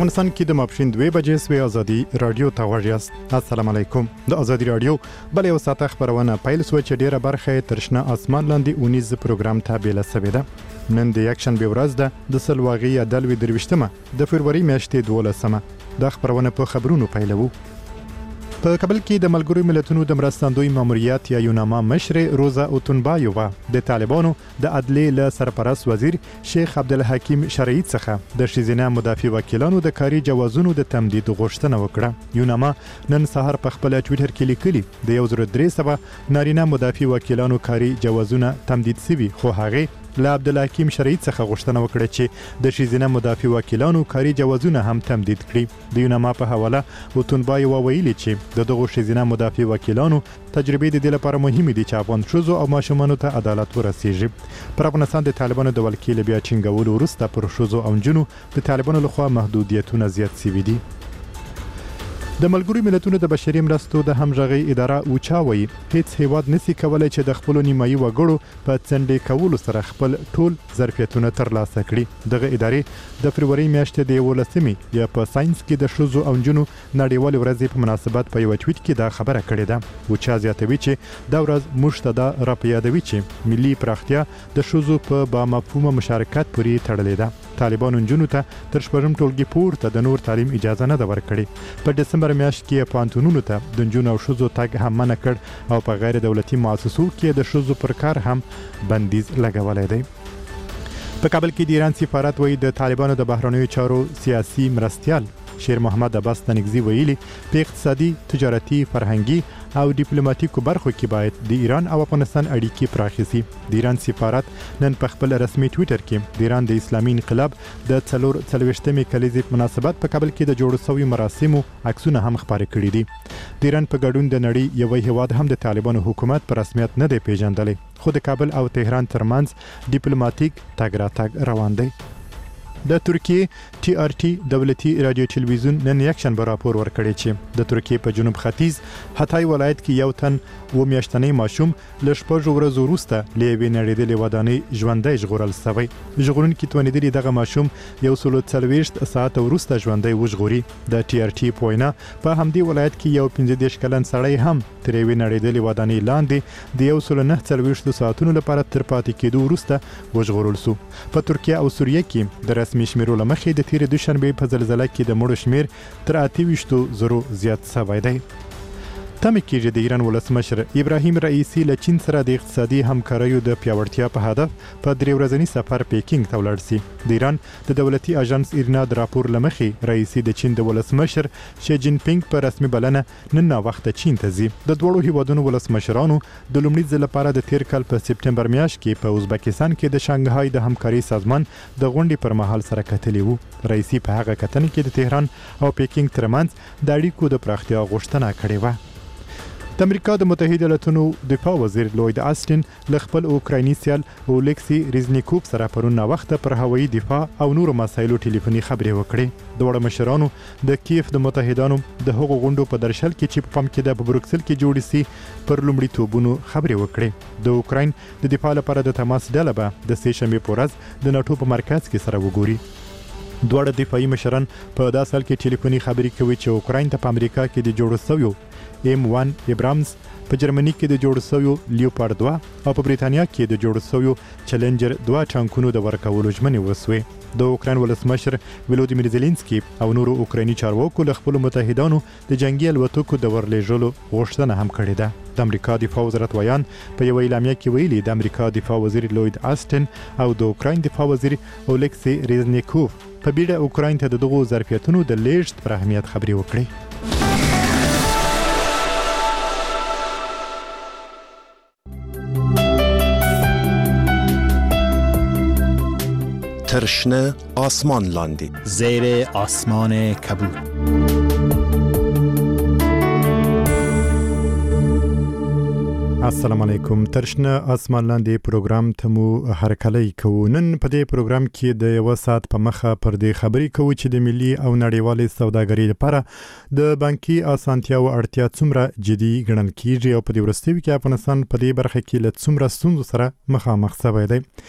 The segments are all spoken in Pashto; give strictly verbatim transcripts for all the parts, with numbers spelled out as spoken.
افغانستان کې د ماپښین دوه بجې سوی ازادي رادیو ته غوږ یاست. السلام علیکم. د ازادي رادیو بل یو ساعت خبرونه پیل سو چې ډیره برخه ترشنه اسمان لاندې اونیز پروګرام ته بیل سوی ده. نن د یکشن به ورځ ده د سلواغي عدالوی درويشتمه د فروری میاشتې دولسمه. د خبرونه په خبرونو پیلوو. په کابل کې د ملګرو ملتونو د مرستندوی ماموریت یا یوناما مشر روزا اوتونبایووا د طالبانو د عدلیې له سرپرست وزیر شیخ عبدالحکیم شرعي څخه د شیزینه مدافع وکیلانو د کاري جوازونو د تمدید غوښتنه وکړه. یوناما نن سهار په خپل ټوئیټر کې لیکلي د یو زر درې سوه نارینه مدافع وکیلانو کاري جوازونه تمدید شوي، خو هغه له عبدالحکیم شرعي څخه غوښتنه وکړه چې د شیزینه مدافع وکیلانو کاري جوازونه هم تمدید کړي. د یوناما په حواله اوتونبایووا ویلي چې د دغه شیزینه مدافع وکیلانو تجربې د دې لپاره مهمه دي چې افغان ښځو او ماشومانو ته عدالت ورسیږي. پر افغانستان د طالبانو د ولکې بیا چینګولو وروسته پر ښځو او نجونو د طالبانو لخوا محدودیتونه زیات شوي دي. د ملګرو ملتونو د بشري مرستو د همغږي اداره اوچاوي هیڅ هیواد نسی کولای چې د خپل نیمایي وګړو په څنډې کولو سره خپل ټول ظرفیتونه ترلاسه کړي. دغه ادارې د فروری میاشتې د ولسمې یا په ساينس کې د شوزو او جنو نړیوال ورځې په مناسبت په یو ټویټ کې دا خبره کړې ده. اوچا زیاتوي چې دا ورځ موږ ته دا راپیادوي چې ملي پراختیا د شوزو په با مفهومه مشارکت پورې تړلې ده. طالبانو جنو ته تر شپږم ټولګي پورته د نور تعلیم اجازه نه ده ورکړې. په دسمبر میاشت کې پانتونونو ته د جنو او شوزو تګ هم منع کړ او په غیر دولتي مؤسسو کې د شوزو پر کار هم بندیز لګولای دی. په کابل کې د ایران سفارت وایي د طالبانو د بهرنیو چارو سیاسي مرستیال شیر محمد عباس تنگزی ویلي په اقتصادي، تجارتي، فرهنګي او ډیپلوماټیکو برخو کې باید د ایران او افغانستان اړیکې پراخې شي. د ایران سفارت نن په خپل رسمي ټوئیټر کې د ایران د اسلامي انقلاب د څلور څلوېښتمې کلیزې په مناسبت په کابل کې د جوړ شویو مراسمو عکسونه هم خپاره کړي دي. د ایران په ګډون د نړۍ یو هیواد هم د طالبانو حکومت په رسمیت نه دی پیژندلی، خو د کابل او تهران ترمنځ ډیپلوماټیک تګ راتګ روان دی. د ترکیه ټي آر ټي دولتي رادیو تلویزیون نن یکشنبه راپور ورکړی چې د ترکیه په جنوب ختیځ هتای ولایت کې یو تن و میاشتنی ماشوم له شپږ ورځې وروسته له یوې نړېدلې ودانۍ ژوندی ژغورل شوی. ژغورونکي توانیدلي دغه ماشوم یو سل څلوېښت ساعته وروسته ژوندی وژغوري. د ټي آر ټي په وینا په همدې ولایت کې یو پنځه دېرش کلن سړی هم تر یوې نړېدلې ودانۍ لاندې د یو سل نه څلوېښتو ساعتونو لپاره تر پاتې کېدو وروسته وژغورل شو. په ترکیه او سوریه کې د رسمي شمیرو له مخې د تیرې دوشنبې په زلزله کې د مړو شمیر تر اته ویشتو زرو زیات شوی دی. تمه کېږي د ایران ولسمشر ابراهیم رئیسی له چین سره د اقتصادي همکاریو د پیاوړتیا په هدف په درې ورځني سفر پیکینګ ته ولاړ شي. د ایران د دولتي اژانس ایرنا د راپور له مخې رئیسی د چین د ولسمشر شي جین پینګ په رسمي بلنه نن ناوخته چین ته ځي. د دوړو هیوادونو ولسمشرانو د لومړي ځل لپاره د تیر کال په سپټمبر میاشت کې په ازبکستان کې د شانګهای د همکاري سازمان د غونډې پر مهال سره کتلي وو. رئیسی په هغه کتنه کې د تهران او پیکینګ ترمنځ د اړیکو د پراختیا غوښتنه کړې و. د امریکا د متحده ایالاتونو دفاع وزیر لوید آستین له خپل اوکرایني سیال اولیکسی ریزنیکوف سره پرون وخت پر هوایي دفاع او نورو مسایلو ټلیفوني خبرې وکړې. دوه مشرانو د کیف د متحدانو د هغو غونډو په درشل کې چې په پام کې د بروکسل کې جوړې سي پر لومړي توبونو خبرې وکړې. د اوکراین د دفاع لپاره د تماس ډله به د سه شنبه په ورځ د ناتو په مرکز کې سره وګوري. دوه دفاعي مشران په داسې حال کې ټلیفوني خبرې کوي چې اوکراین ته په امریکا کې د جوړ شویو ایم ون ابرامز، په جرمني کې د جوړ شویو لیوپارد دوه او په بریتانیا کې د جوړ شویو چیلنجر دوه ټانکونو د ورکولو ژمنې وسوې. د اوکراین ولسمشر ولودیمیر زيلنسکي او نورو اوکرایني چارواکو له خپل متحدانو د جنگي الوتکو د ورلېږلو غوښتنه هم کړې ده. د امریکا دفاع وزارت ویان په یو اعلامیه کې ویلي د امریکا دفاع وزیر لوید آستین او د اوکراین دفاع وزیر اولیکسی ریزنیکوف په بیړه اوکراین ته دغه ظرفیتونو د لیږد پر اهمیت خبرې وکړي. ترشنه آسمان لاندی زیر آسمان کبود. السلام علیکم. ترشنه آسمان لاندې پروګرام ته مو هرکلی کوو. نن په دې پروګرام کې د یو ساعت په مخه پر دې خبرې کوو چې د ملي او نړیوالې سوداګرۍ لپاره د بانکي اسانتیاو اړتیا څومره جدي ګڼل کیږي او په دې وروستیو کې افغانستان په دې برخه کې له څومره ستونزو سره مخامخ شوی دی.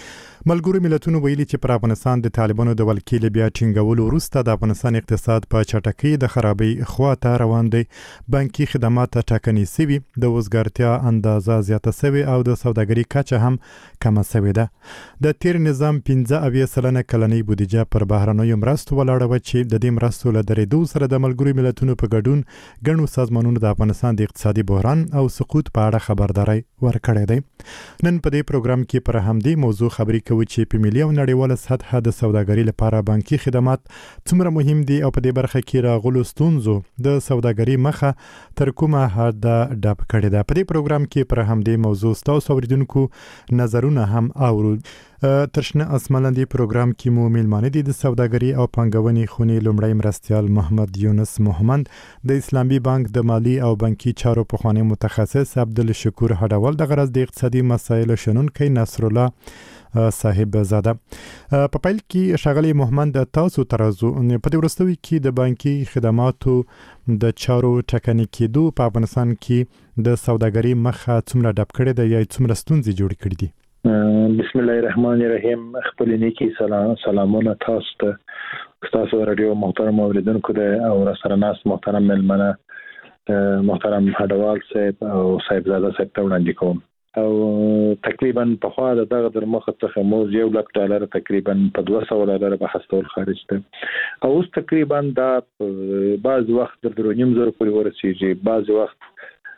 ملګرو ملتونو ویلي چې پر افغانستان د طالبانو د ولکې بیا ټینګولو وروسته د افغانستان اقتصاد په چټکۍ د خرابۍ خواته روان دی. بانکي خدمات ټاکنې سوي، د وزګارتیا اندازه زیاته سوي او د سوداګرۍ کچه هم کمه سوي ده. د تیر نظام پنځه اویا سلنه کلنۍ بودیجه پر بهرنیو مرستو ولاړه وه چې د دې مرستو له درېدو سره د ملګرو ملتونو په ګډون ګڼو سازمانونو د افغانستان د اقتصادي بحران او سقوط په اړه خبرداري ورکړې ده. نن په دې پروګرام کې پر همدې موضوع خبرې کوي چې په ملي او نړیواله سطحه د سوداګرۍ لپاره بانکي خدمات څومره مهم دي او په دې برخه کې راغلو ستونزو د سوداګرۍ مخه تر کومه حده ډب کړې ده. په دې پروګرام کې پر همدې موضوع ستاسو اوریدونکو نظرونه هم اورو. ترشنه اسمان لاندې پروګرام کې مو میلمانه دي د سوداګرۍ او پانګونې خونې لومړی مرستیال محمد یونس محمد، د اسلامي بانک د مالی او بانکي چارو پخوانی متخصص عبدالشکور هډول، د غرض د اقتصادي مسایلو شنونکی نصر الله صاحب زاده. په پیل کې ښاغلی محمد، تاسو ترازو په دې وروستیو کې د بانکي خدماتو د چارو ټاکنې کېدو په افغانستان کې د سوداګرۍ مخه څومره ډب کړې ده یا څومره ستونزې جوړې کړې دي؟ بسم الله الرحمن الرحیم. خپل نیکی سلام سلامونه تاسو ته، تاسو رادیو محترم اوریدونکو ده او سره ناس محترم ملمنه محترم هډوال صاحب او صاحب زاده صاحب ته وړاندې کوم. او تقریبا په خوا د دغه در مخه څخه موز یو لک ډالر تقریبا په دوه سوه ډالر به هستول خارج ده. او اوس تقریبا دا بعض وخت د درو نیم زره پورې ورسیږي، بعض وخت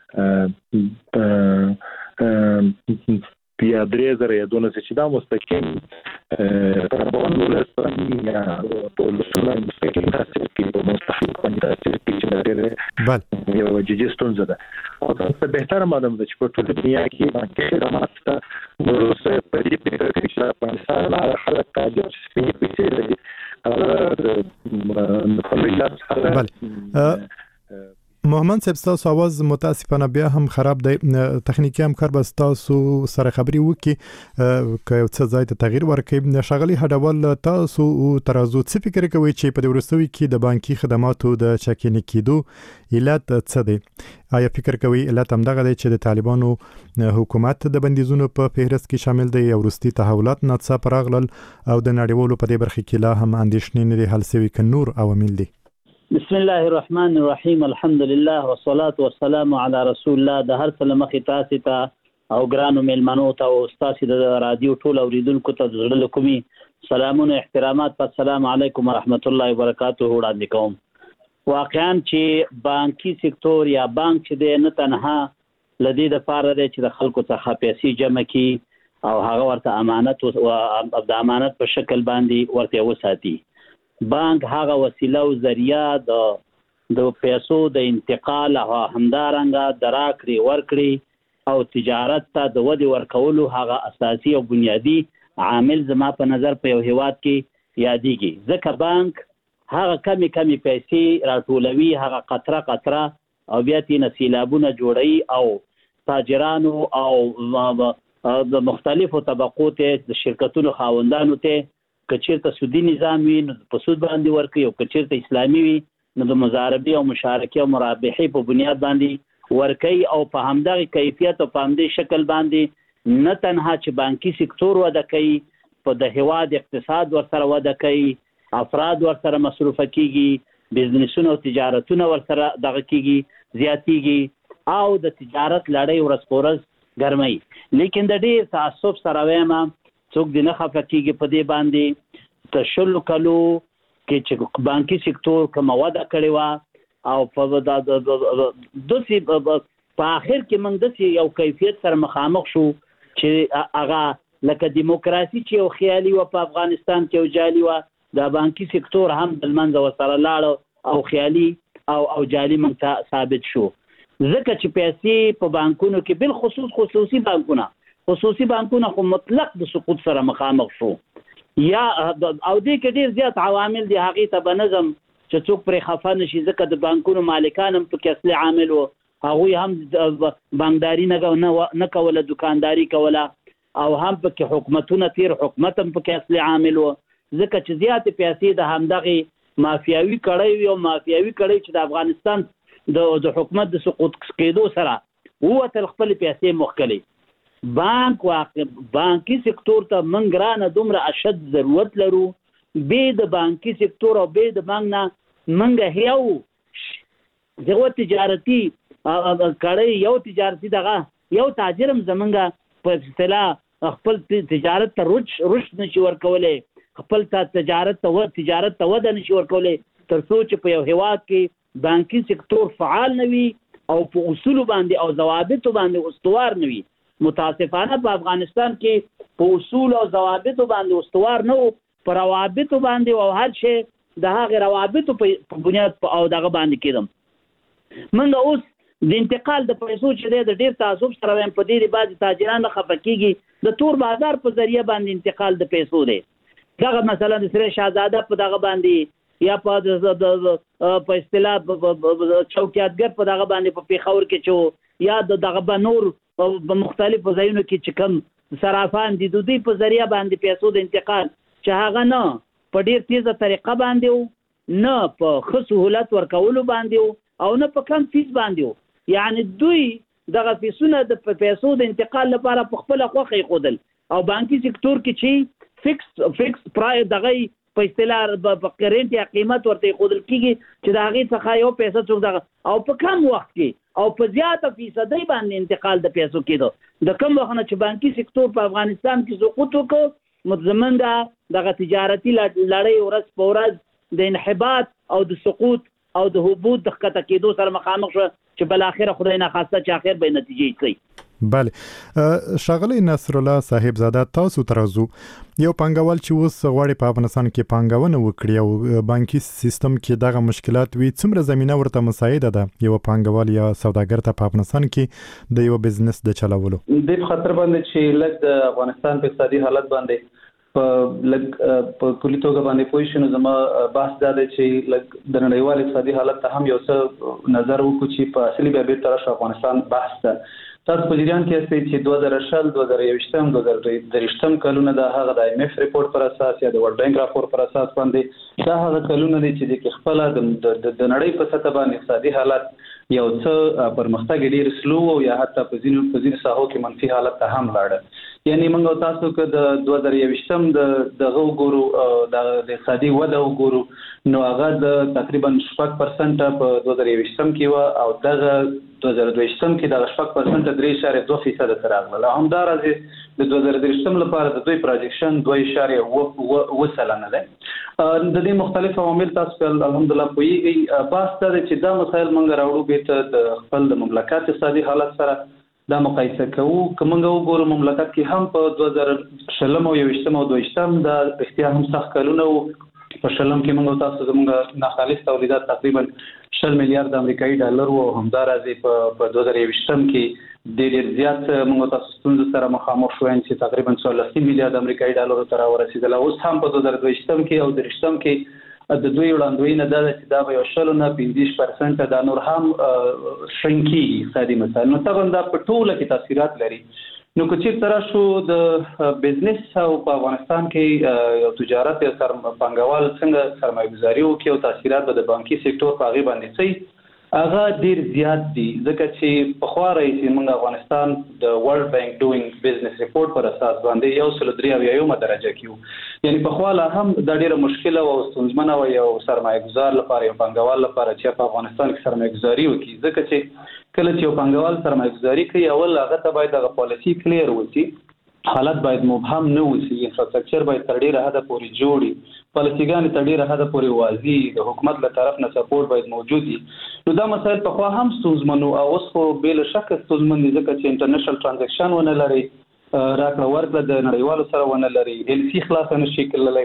بیا درې زره یا دونه چې دا مستقیم پربون ولسمه یا په لسونه مستقیم تاثیر کوي، په مستقیم باندې تاثیر کوي چې ډېر یو جدي ستونزه ده. او څه بهتره معلومه ده چې په ټول دنیا کې بانکي خدمات ته ورسره په دې فکر کې چې افغانستان له خلک تاجر سپینې پیسې لري او په ملت سره. محمد صاحب، تاسو आवाज متاسفانه بیا هم خراب دی. تخنیکی همکار به تاسو سره خبري وکي که څه ځای ته تغییر ورکړي. ښاغلی هډول، تاسو ترازو څه فکر کوئ چې په دې وروستیو کې د بانکي خدماتو د چکینې کېدو علت څه دی؟ آیا فکر کوئ علت همدغه دی چې د طالبانو حکومت د بندیزونو په فهرست کې شامل دی یا وروستي تحولات ناڅاپه راغلل او د نړیوالو په دې برخه کې لا هم اندېښنې نه دي حل شوي که نور عوامل دي؟ بسم الله الرحمن الرحیم. الحمد لله والصلاة والسلام على رسول الله. د هر څه مخې تاسو ته او ګرانو میلمنو ته او تاسو د رادیو ټول اوریدونکو ته د زړه له کومي سلامونه احترامات. السلام علیکم ورحمت الله وبرکاته وړاندې کوم. واقعا چې بانکي سکتور یا بانک چې دی نه تنها لدې د پاره دی چې د خلکو څخه پیسې جمع کړي او هغه ورته امانت او د امانت په شکل باندې ورته وساتي. بانک هغه وسیله او ذریعہ د د پیسو د انتقال او همدارنګه د راکړې ورکړې او تجارت ته د ودې ورکولو هغه اساسي او بنیادی عامل زما په نظر په یو هیواد کې یادېږي. ځکه بانک هغه کمی کمی پیسې راټولوي، هغه قطره قطره او بیا تینا سیلابونه جوړوي او تاجرانو او د مختلفو طبقو ته د شرکتونو خاوندانو ته کچیرته سودی نظام وي نو په سود باندې ورکوي او کچیرته اسلامي وي نو د مضاربې او مشارکې او مرابحې په بنیاد باندې ورکوي. او په همدغه کیفیت او په همدې شکل باندې نه تنها چې بانکي سکتور وده کوي، په د هیواد اقتصاد ورسره وده کوي، افراد ورسره مصروفه کیږي، بزنسونه او تجارتونه ورسره دغه کیږي زیاتیږي او د تجارت لړۍ ورځ په ورځ ګرمي. لیکن د ډېر تعصب سره وایم څوک دې نه خفه کېږي په دې باندې ته شلو کلو کې چې بانکي سکتور کومه وده کړې وه او په داسې په آخر کې موږ داسې یو کیفیت سره مخامخ شو چې هغه لکه دیموکراسي چې یو خیالي وه په افغانستان کې یو جالي وه، د بانکي سکتور هم د لمنځه ورسره لاړه او خیالي او او جالي موږ ته ثابت شو. ځکه چې پیسې په بانکونو کې بالخصوص خصوصي بانکونه خصوصي بانکونه خو مطلق د سقوط سره مخامخ شو یا او دې کې ډېر زیات عوامل دي هغې ته به نظم چې څوک پرې خفه نشي. ځکه د بانکونو مالکان هم پکې اصلي عامل وو، هغوی هم بانکداري نه کوله، دکانداري کوله او هم پکې حکومتونه تیر حکومت هم پکې اصلي عامل وو. ځکه چې زیاتې پیسې د همدغې مافیاوي کړۍ وي او مافیاوي کړۍ چې د افغانستان د حکومت د سقوط کېدو سره ووتل خپلې پیسې مخکلې. بانک واقع بانکي سکتور ته موږ ګرانه دومره اشد ضرورت لرو. به د بانکي سکتور او به د بانک نه موږ یو دغه تجارتي کړی یو تجارتي دغه یو تاجرم زمونږ په اصطلاح خپل تجارت ته رش رش نشي ورکولی، خپل تجارت ته تجارت ته وده نشي ورکولی تر څو چې په یو هیواد کې بانکي سکتور فعال نه وي او په اصولو باندې او ضوابطو باندې استوار نه وي. متاسفانه په افغانستان کې په اصول او ضوابطو باندې استوار نه وو، په روابطو باندې او هر شی د هغې روابطو په بنیاد او دغه باندې کېدم. موږ اوس د انتقال د پیسو چې دی د ډېر تعصب سره وایم په دې بعضې تاجران نه خفه کېږي د تور بازار په ذریعه باندې انتقال د پیسو دی. دغه مثلا د سره شهزاده په دغه باندې یا په په اصطلاح چوکیاتګر په دغه باندې په پیښور کې چې یا د دغه بنور په مختلفو ځایونو کې چې کوم صرافان دي د دوی په ذریعه باندې پیسو د انتقال چې هغه نه په ډېر تیزه طریقه باندې و، نه په ښه سهولت ورکولو باندې و او نه په کم فیس باندې و. یعنی دوی دغه فیسونه د پیسو د انتقال لپاره په خپله خوښه ایښودل او بانکي سکتور کې چې فکس فکس پرای دغه په اصطلاح په کرنټ یا قیمت ورته ایښودل کېږي چې د هغې څخه یو پیسه څوک دغه او په کم وخت کې او په زیاته فیصدۍ باندې انتقال د پیسو کېدو. د کم وخت نه چې بانکي سکتور په افغانستان کې سقوط وکړ متضمن ده دغه تجارتي لړۍ ورځ په ورځ د انحباط او د سقوط او د هبوط د ښکته کېدو سره مخامخ شو چې بالاخره خدای ناخواسته چې اخر به نتیجې کوي. بله ښاغلی نصر الله صاحب زاده، تاسو ترازو یو پانګوال چې اوس غواړي په افغانستان کې پانګونه وکړي او بانکي سیستم کې دغه مشکلات وي، څومره زمینه ورته مساعده ده یو پانګوال یا سوداګر ته په افغانستان کې د یو بزنس د چلولو؟ د خطر باندې چې لږ د افغانستان په اقتصادي حالت باندې په لږ په کلي توګه باندې پوه شو، نو زما بحث دا دی چې لږ د نړیوال اقتصادي حالت ته هم یو څه نظر وکړو چې په اصلي بیا بیرته راشو افغانستان بحث ته. تاسو په جریان کې یاستئ چې دوه زره شل دوه زره یوویشتم دوه زره درویشتم کلونه د هغه د آی ایم ایف ریپورت پر اساس یا د ورلد بانک راپور پر اساس باندې دا هغه کلونه دي چې د خپل د نړۍ په سطح باندې اقتصادي حالت یو څه پرمختګ ډیر سلو او یا حتی په ځینو په ځینو ساحو کې منفي حالت ته هم لاړه. یعنی موږ تاسو که د دوه زره یوویشتم د دغه وګورو د اقتصادي وده وګورو نو هغه د تقریبا شپږ پرسنټه په دوه زره یوویشتم کې و او دغه دوه زره دویشتم کې د شپږ پرسنټه درې اعشاریه دوه فیصده ته راغله. همداراز د دوه زره درویشتم لپاره د دوی پروجیکشن دوه اعشاریه اوه سلنه ده. د دې مختلف عوامل تاسو الحمدلله پوهیږئ. بحث دا دی چې دا مسایل موږ راوړو بیرته د خپل د مملکت اقتصادي حالت سره دا مقایسه کوو. که موږ وګورو مملکت کې هم په دوه زره شلم او یوویشتم او دویشتم دا رښتیا هم سخت کلونه وو. په شلم کې موږ تاسو زموږ ناخالص تولیدات تقریبا شل میلیارډ امریکایي ډالر وو. همداراز په دوه زره یوویشتم کې ډېر ډېر زیات موږ تاسو ستونزو سره مخامخ شو چې تقریبا څوارلس میلیارډ امریکایي ډالر ته راورسېدل. اوس هم په دوه زره دویشتم کې او درویشتم کې د دوی وړاندوینه دا ده چې دا به یو شل نه پنځه پرسنټه دا نور هم شرنکي اقتصادي مسایل. نو طبعا دا په ټوله کې تاثیرات لري. نو که چېرته راشو د بزنس او په افغانستان کې یو تجارت یا پانګوال څنګه سرمایه ګزاري وکړي او تاثیرات به د بانکي سکتور په هغې باندې څه هغه ډیر زیات دي، ځکه چې پخوا راهیسې موږ افغانستان د ورلد بانک ډوینګ بزنس ریپورت پر اساس باندې یو سل درې اویایمه درجه کې وو. یعنی پخوا لا هم دا ډیره مشکله او ستونزمنه وه یو سرمایه ګزار لپاره، یو پانګوال لپاره چې په افغانستان کې سرمایه ګزاري وکړي، ځکه چې کله چې یو پانګوال سرمایه ګزاري کوي اول هغه ته باید هغه پالیسي کلیر وسی، حالت باید مبهم نه وسی، انفراستراکچر باید تر ډیره حده پورې جوړي، پالیسیګانې تر ډیره حده پورې واضح، د حکومت له طرف نه سپورټ باید موجود وي. نو دا مسایل پخوا هم ستونزمن وو او اوس خو بې له شکه ستونزمن دي، ځکه چې انټرنیشنل ټرانزیکشن ونه لري، راکړه ورکړه د نړیوالو سره ونه لري، ایل سی خلاصه نشي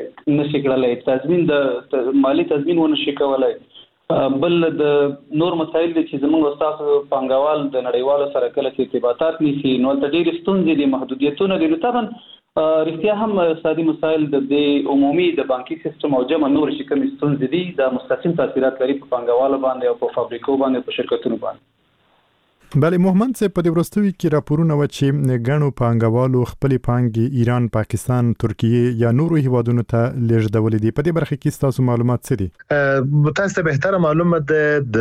کړلی، تضمین د مالي تضمین ونه شي کولی. بل د نور مسایل دي چې زموږ ستاسو پانګوال د نړیوالو سره کله چې ارتباطات نیسي نو هلته ډېرې ستونزې دي، محدودیتونه دي. نو طبعا رښتیا هم اقتصادي مسایل د دې عمومي د بانکي سیستم او جمع نور چې کومې ستونزې دي دا مستقیم تاثیرات لري په پانګوالو باندې او په فابریکو باندې په شرکتونو باندې. بله محمد صاحب، په دې وروستیو کې راپورونه و چې ګڼو پانګوالو خپلې پانګې ایران، پاکستان، ترکیې یا نورو هیوادونو ته لیږدولې دي. په دې برخه کې ستاسو معلومات څه دي؟ تاسو ته بهتره معلومه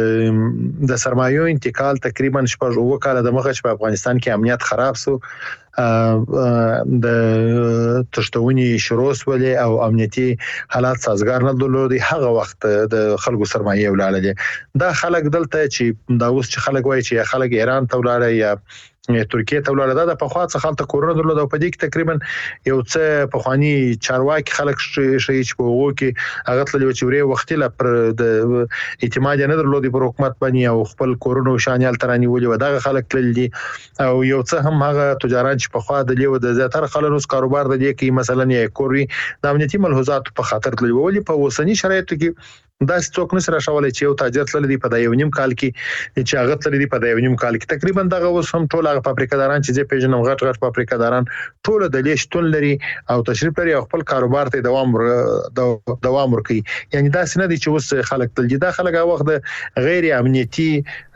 ده د سرمایو انتقال تقریبا شپږ اوه کاله د مخه چې په افغانستان کې امنیت خراب سو د تشتونی شروع ولې او امنیتي حالات سازګار نه درلودي هغه وخت د خلکو سرمایه ولاړه دا خلک دلته چې دا اوس چې خلک وایي چې خلک ایران ته ولاړه یا ترکیه ته ولاړه دا په خوا څخه خلک کورونا درلود او په دې کې تقریبا یو څه په خواني چارواکي خلک شي چې په وګو کې هغه تل یو چوري وخت لا پر د اعتماد نه درلودي پر حکومت باندې او خپل کورونا شانیال ترانی ولې ودغه خلک تل دي او یو څه هم هغه تجارت چې په خوا د لیو د زیاتره خلکو کاروبار د دې کې مثلا یې کوري د امنیتي ملحوظات په خاطر تل ولې په اوسنی شرایطو کې دا څوک نشي راشولای چې یو تاجر تل دی په دا یو نیم کال کې چې هغه تل دی په دا یو نیم کال کې تقریبا دغه اوس هم ټول هغه فابریکاداران چې زه پیژنم غټ غټ فابریکاداران ټول د لیشتون لري او تشریف لري خپل کاروبار ته دوام دوام ورکړي یعنی دا سینه دي چې اوس خلک تل دي دا خلک هغه وخت غیر امنیتي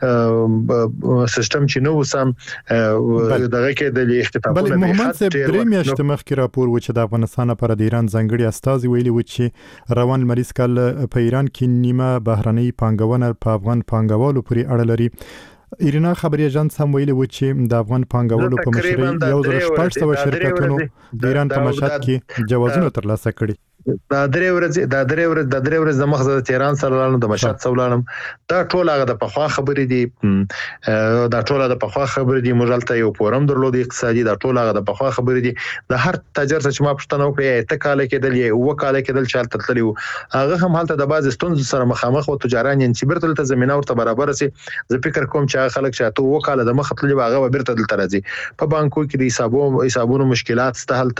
سیستم چې نو سم دغه کې د اختطافونو بل محمد صاحب درې میاشتې مخکې راپور و چې د افغانستان پر د ایران ځنګړي استازي ویلي و چې روان مریض کال په ایران کې نیمه بهرنۍ پانګونه په افغان پانګوالو پورې اړه لري ایرنا خبري اژانس هم ویلي و چې د افغان پانګوالو په مشرۍ یو ځل شپږ سوه شرکتونو د ایران په مشهد کې جوازونه ترلاسه کړي دا درې ورځې دا درې ورځې دا درې ورځې د مخزه د تهران سره لاله د مشهد سولانم دا ټول هغه د پخوا خبرې دي دا ټول د پخوا خبرې دي مجلته یو فورم درلود اقتصادي دا ټول هغه د پخوا خبرې دي د هر تاجر چې ما پښتنه وکړي ته کال کېدل یو وکاله کېدل چالت تللی هغه هم حالت د باز ستونز سره مخامخ او تجاران چې برته ته زمينه ورته برابر سي زه فکر کوم چې خلک چې ته وکاله د مخ تللی هغه برته دلته راځي په بانکو کې د حسابو حسابونو مشکلات ستهلته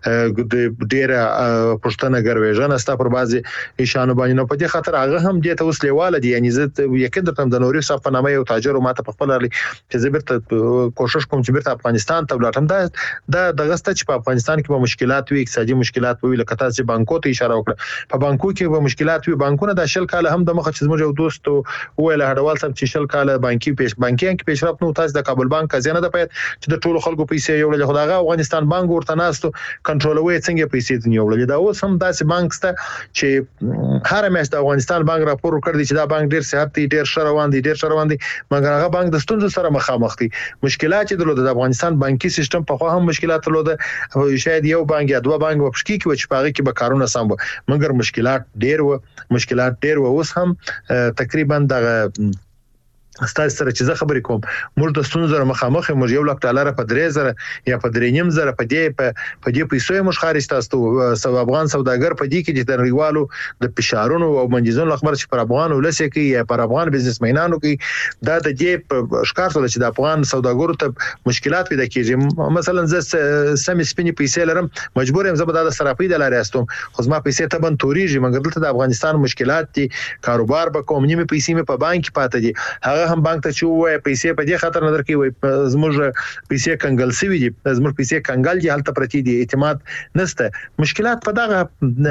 ډېر پښتنه ګرويژن استا پر بازي ایشانو باندې نو په دې خاطر هغه هم دې ته اوس لیواله دي یعنی زه یقین درته د نوري صف نامه یو تاجر او ماته په خپل لري چې زه برته کوشش کوم چې برته افغانستان ته ولاړم دا د دغه ست چې په افغانستان کې به مشکلات وي اقتصادي مشکلات وي لکه تاسو بانکو ته اشاره وکړه په بانکو کې به مشکلات وي بانکونه د شل کال هم د مخ چې زموږ یو دوست ویل هډوال سم چې شل کال بانکي پیش بانکي کې پیشرفت نو تاسو د کابل بانک خزانه د پېټ چې د ټولو خلکو پیسې یو له خدای افغانستان بانک ورته ناستو کنټرولوي څنګه پیسې دي یو له دا اوس هم داسې بانک سته چې هر میاشت د افغانستان بانک راپور ورکړي چې دا بانک ډیر صحت دی ډیر شروان دی ډیر شروان دی مګر هغه بانک د ستونزو سره مخامخ دي مشکلات چې درلود د افغانستان بانکي سیستم په خو هم مشکلات درلود شاید یو بانک یا دوه بانک په پښکی کې و چې پاره کې به کارونه سم مګر مشکلات ډیر و مشکلات ډیر و اوس هم تقریبا دغه ستاسو سره چې زه خبرې کوم موږ د ستونزو مخامخ موږ یو لک ډالر په درې زره یا په درې نیم زره په دې په دې پیسو موږ خارج تاسو سو افغان سوداګر په دې کې چې د نړیوالو د فشارونو او منجزونو خبر چې پر افغان ولسې کې یا پر افغان بزنسمنانو کې دا د دې ښکار سره چې د افغان سوداګرو ته مشکلات پیدا کیږي مثلا زه سم سپینې پیسې لرم مجبور یم زه به د صرافي د لارې استوم خو زما پیسې ته بن توريږي مګر دلته د افغانستان مشکلات دي کاروبار به کوم نیمه پیسې په بانک کې پاتې دي هغه هم بانک ته چې وای پیسې په دې خاطر نظر کې وای زموږ پیسې کنګل سوي دي زموږ پیسې کنګل دي حالت پرتی دي اعتماد نشته مشکلات په دغه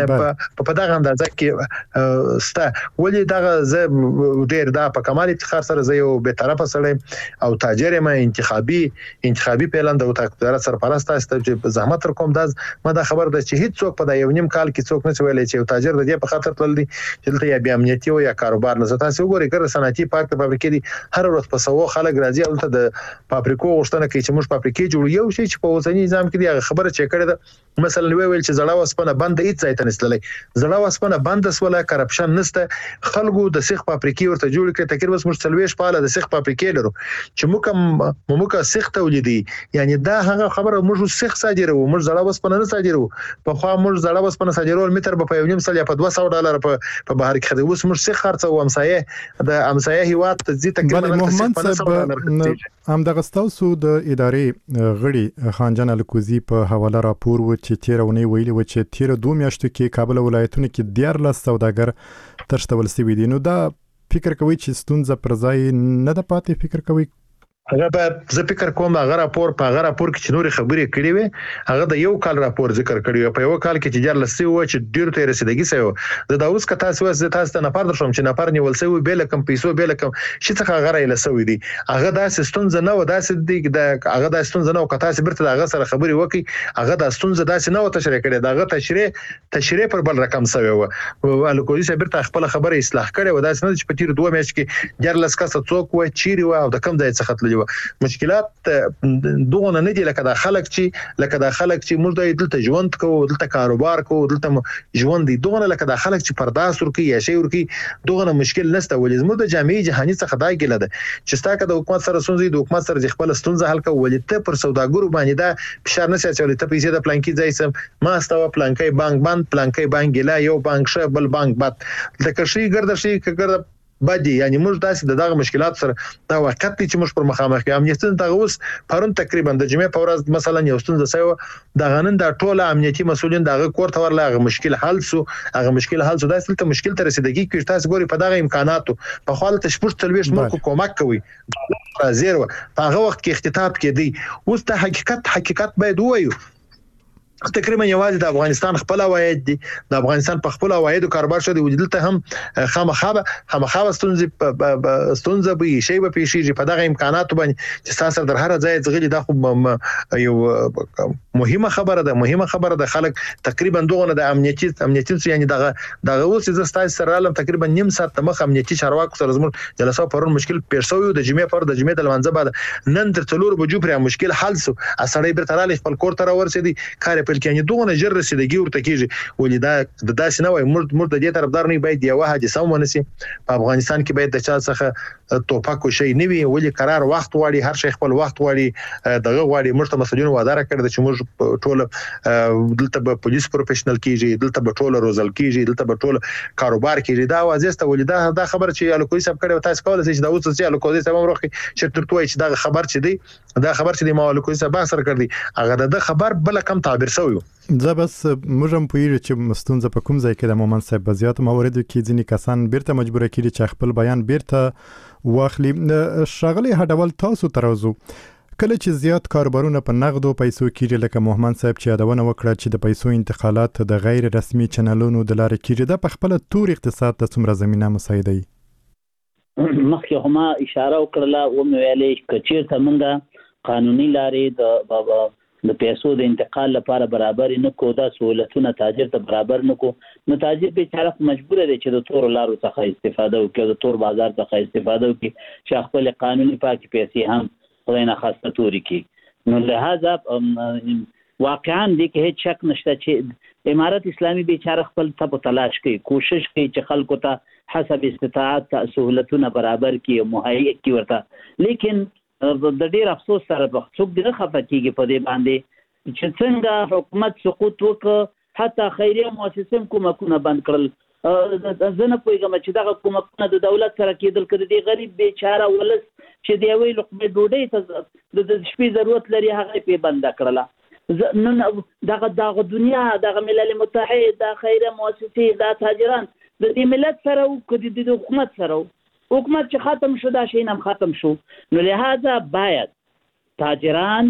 په دغه اندازه کې سته ولې دغه زه ډېر دا په کمال افتخار سره زه یو به طرفه سره او تاجر ما انتخابي انتخابي پلان د وټاکدار سرپرست است چې زحمت کوم دا ما دا خبر ده چې هیڅ څوک په یو نیم کال کې څوک نه ویلې چې تاجر د دې په خاطر تل دي چې دلته یا بیا امنیتي او یا کاروبار نه تاسو وګورئ کړه صنعتي پارک په فابریکې دي هر ورځ په سوو خلک راځي او ته د فابریکو غوښتنه کوي چې موږ فابریکې جوړ یو شي چې په اوسنی نظام کې دی خبره چې کړه مثلا ویل چې زړه وسپنه بند هیڅ ځای ته نسللې زړه وسپنه بند سوله کرپشن نشته خلکو د سیخ فابریکې ورته جوړ کړي تقریبا موږ څلويش پاله د سیخ فابریکې لرو چې موږ موږ سیخ تولیدي یعنی دا هغه خبره موږ سیخ صادرو موږ زړه وسپنه نه صادرو په خو موږ زړه وسپنه صادرول متر په یو نیم سل یا په دوه سوه ډالر په بهر کې خدای اوس موږ سیخ خرڅو همسایه د همسایه هیواد ته ځي تقریبا هم د غستاوسو د ادارې غړي خانجان الکوزي په حواله راپور و چې تیرونی ویلي و چې تیر دوه میاشتو کې کابل ولایتونو کې دیارلس سوداګر تشتول سوي دي نو دا فکر کوي چې ستونزه پر ځای نه د پاتې فکر کوي هغه به زه فکر کوم هغه راپور په هغه راپور کې چې نور خبرې کړې وي هغه د یو کال راپور ذکر کړی په یو کال کې چې جار لسی و چې ډیر ته رسیدګي سوي د دا اوس که تاسو وځه تاسو ته نفر درشم چې نفر نیول سوي به لکم پیسو به لکم شي څه غره لسوي دي هغه د سیستم زنه و د سدي د هغه د سیستم زنه او که تاسو برته هغه سره خبرې وکي هغه د سیستم زده نه و تشریح کړي دغه تشریح تشریح پر بل رقم سوي و الکوزي سره برته خپل خبره اصلاح کړي و دا څنګه چې په تیر دوه میاشت کې جار لس کس څوک و چیرې و او د کم ځای څخه ویلي مشکلات دغه نه دي لکه د خلک چې لکه د خلک چې موږ د دلته ژوند کوو دلته کاروبار کوو دلته ژوند دي دغه لکه د خلک چې پرداس ورکي یا شی ورکي دغه مشکل نشته ولې زموږ د جامعي جهاني څخه دا ګله ده چې ستاسو د حکومت سره ستونزې د حکومت سره خپل ستونزې حل کوي ولې ته پر سوداګرو باندې دا فشار نه چولې ته پیسې د پلانکی ځای سم ما استوا پلانکی بانک بند پلانکی بانک لا یو بانک شه بل بانک بد د کشي ګرځي شي ګرځي بدی یعنی موږ داسې د دغه مشکلات سره دا وخت چې موږ پر مخامخ یو امنیتي دغه اوس پرون تقریبا د جمعې په ورځ مثلا یو ستونزه سوي د غنن د ټوله امنیتي مسولین دغه کور ته ورلغه مشکل حل سو هغه مشکل حل سو دا څه مشکل تر رسیدګي کې تاسو ګوري په دغه امکاناتو په خاله تشپورت تلويش مو کومک کوي زیرو په هغه وخت کې اختتاب کېدی اوس ته حقیقت حقیقت باید وایو تقریبا یوازې د افغانستان خپل عواید دي د افغانستان په خپل عوایدو کاروبار شوی دلته هم خامخابه خامخابه ستونزې ستونزې به شی به پیشي په دغه امکاناتو باندې چې تاسو در هر ځای ځغلي دا خو یو مهمه خبره ده مهمه خبره ده خلک تقریبا دغه د امنیتي امنیتي یعنی دغه دغه اوس چې تاسو سره علم تقریبا نیم ساعت مخ امنیتي چارواکو سره زموږ جلسه پرون مشکل پیښ شوی د جمعې پر د جمعې د لمانځه بعد نن تر څلور بجو پر مشکل حل سو اسړی بیرته رالی خپل کور ته ورسېدي کار په کې یعنی دغه نجر رسیدګي ورته کیږي ولې دا د داسې نه وای مرد مرد د دې طرفدار نه باید یو واحد سم ونسي په افغانستان کې باید د چا څخه توپک شي نه وي ولې قرار وخت واړي هر شي خپل وخت واړي دغه واړي مرته مسؤلین وعده راکړي چې موږ ټول دلته به پولیس پروفیشنل کیږي دلته به ټول روزل کیږي دلته به ټول کاروبار کیږي دا وازسته ولې دا دا خبر چې الکوي سب کړي تاسو کولای شئ دا اوس چې الکوي سب مروخي چې ترتوي چې دا خبر چې دی دا خبر چې ما الکوي سب اثر کړی هغه د خبر بل کم تعبیر شوی زه بس موږ هم پوهیږو چې مستونزه په کوم ځای کې د مومن صاحب بزیات مواردو کې ځینې کسان بیرته مجبور کړي چې خپل بیان بیرته واخلي شغلي هډول تاسو ترازو کله چې زیات کاروبارونه په نغدو پیسو کېږي لکه محمد صاحب چې یادونه وکړه چې د پیسو انتقالات د غیر رسمي چینلونو د لارې کېږي د په خپل تور اقتصاد د څومره زمينه مساعدوي مخکې هم اشاره وکړه او مې ویلې چې چیرته موږ قانوني لارې د بابا د پیسو د انتقال لپاره برابر نه کو دا سہولتونه تاجر ته برابر نه کو نو تاجر به طرف مجبور دی چې د تور لارو څخه استفاده وکړي د تور بازار څخه استفاده وکړي چې خپل قانوني پاکي پیسې هم خدای نه خاصه توري کی نو لہذا واقعا دې کې هیڅ شک نشته چې امارت اسلامي بیچاره خپل ته تلاش کوي کوشش کوي چې خلکو ته حسب استطاعت سہولتونه برابر کړي مهیا کړي ورته لیکن د ډیر افسوس سره په څوک دغه خفه کیږي په دې باندې چې څنګه حکومت سقوط وکړ حتی خیریه مؤسسې کومکونه بند کړل زه نه پوهیږم چې دغه کومکونه د دولت سره کېدل کړي دي غریب بیچاره ولس چې دی وی لقمه ډوډۍ ته د شپې ضرورت لري هغه په بند کړله نن دغه دغه دنیا دغه ملل متحد د خیریه مؤسسې د تاجران د دې ملت سره او د حکومت سره حکومت چې ختم شو دا شي نم ختم شو نو لہذا باید تاجران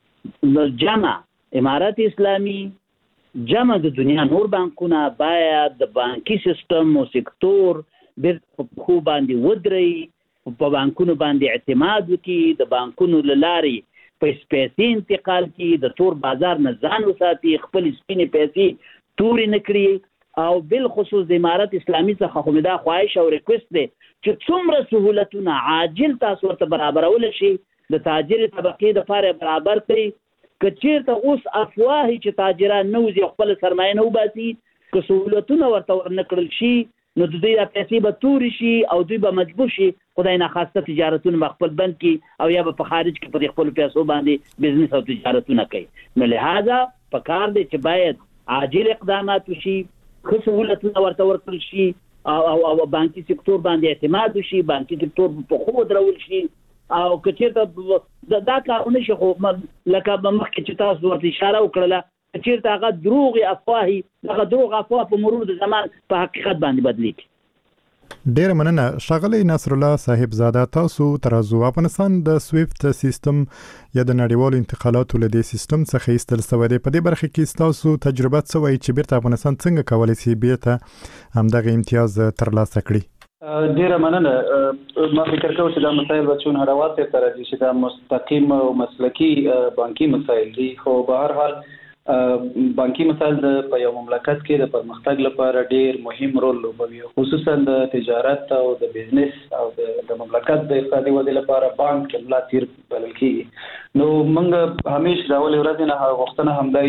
جمع امارت اسلامی جمع د دنیا نور بانکونه باید د بانکي سیستم او سکتور بیر خو باندې ودري په بانکونو باندې اعتماد وکړي د بانکونو لارې په پیسې انتقال کړي د تور بازار نه ځان وساتي خپل سپینې پیسې توري نه کړي او بل خصوص د امارت اسلامی څخه خو دا خواهش او ریکوست دی چې څومره سہولتونه عاجل تاسو ورته برابرول شي د تاجر طبقې د لپاره برابر کړي کچیرته اوس افواهي چې تاجران نوځي خپل سرمایه نو باسي که سہولتونه ورته ورنکړل شي نو د دې پیسې به توري شي او دوی به مجبور شي خدای نه خواسته تجارتونه خپل بند کړي او یا به په خارج کې په خپل پیسو باندې بزنس او تجارتونه کوي نو لہذا په کار دی چې باید عاجل اقدامات وشي خو سہولتونه ورته ورکړل شي او او بانکي سکتور باندې اعتماد وشي بانکي سکتور په خو درول شي او کچیرته دا کارونه شي خو لکه مخکې چې تاسو ورته اشاره وکړه چیرته هغه دروغ افواهي هغه دروغ افواه په مرور د زمان په حقیقت باندې بدلی ډیر مننه ښاغلی نصر الله صاحب زاده تاسو ترازو افغانستان د سویفت سیستم یا د نړیوالو انتقالاتو له دې سیستم څخه ایستل شوی دی په دې برخه کې تاسو تجربه څه وایي چې بیرته افغانستان څنګه کولی شي بیرته همدغه امتیاز ترلاسه کړي ډیره مننه ما فکر کوم چې دا مسایل به چون هراوات ته راځي چې دا مستقیم او مسلکی بانکي مسایل دي خو به هر حال بانکي مسایل د په یو مملکت کې د پرمختګ لپاره ډیر مهم رول لوبوي، خصوصا د تجارت او د بزنس او د مملکت د اقتصادي ودې لپاره بانک ملا تیر بلل کیږي. نو موږ همیشه دا ولې ورځ نه غوښتنه همدای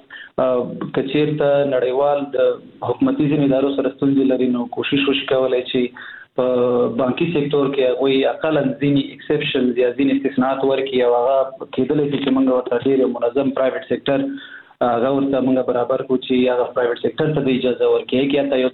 چې کچیرته نړیوال د حکومتي ذمہدارو سره ستونزې لري نو کوشش وکولای چې په بانکي سکتور کې هغه اقلا ځینی ایکسپشنز یا ځینی استثناءات ورکړي او هغه کېدل چې موږ ورته ډیر منظم پرایویټ سکتور هغه ورته موږ برابر کو چې هغه پرایویټ سکتور ته د اجازه ورکړي کې تا یو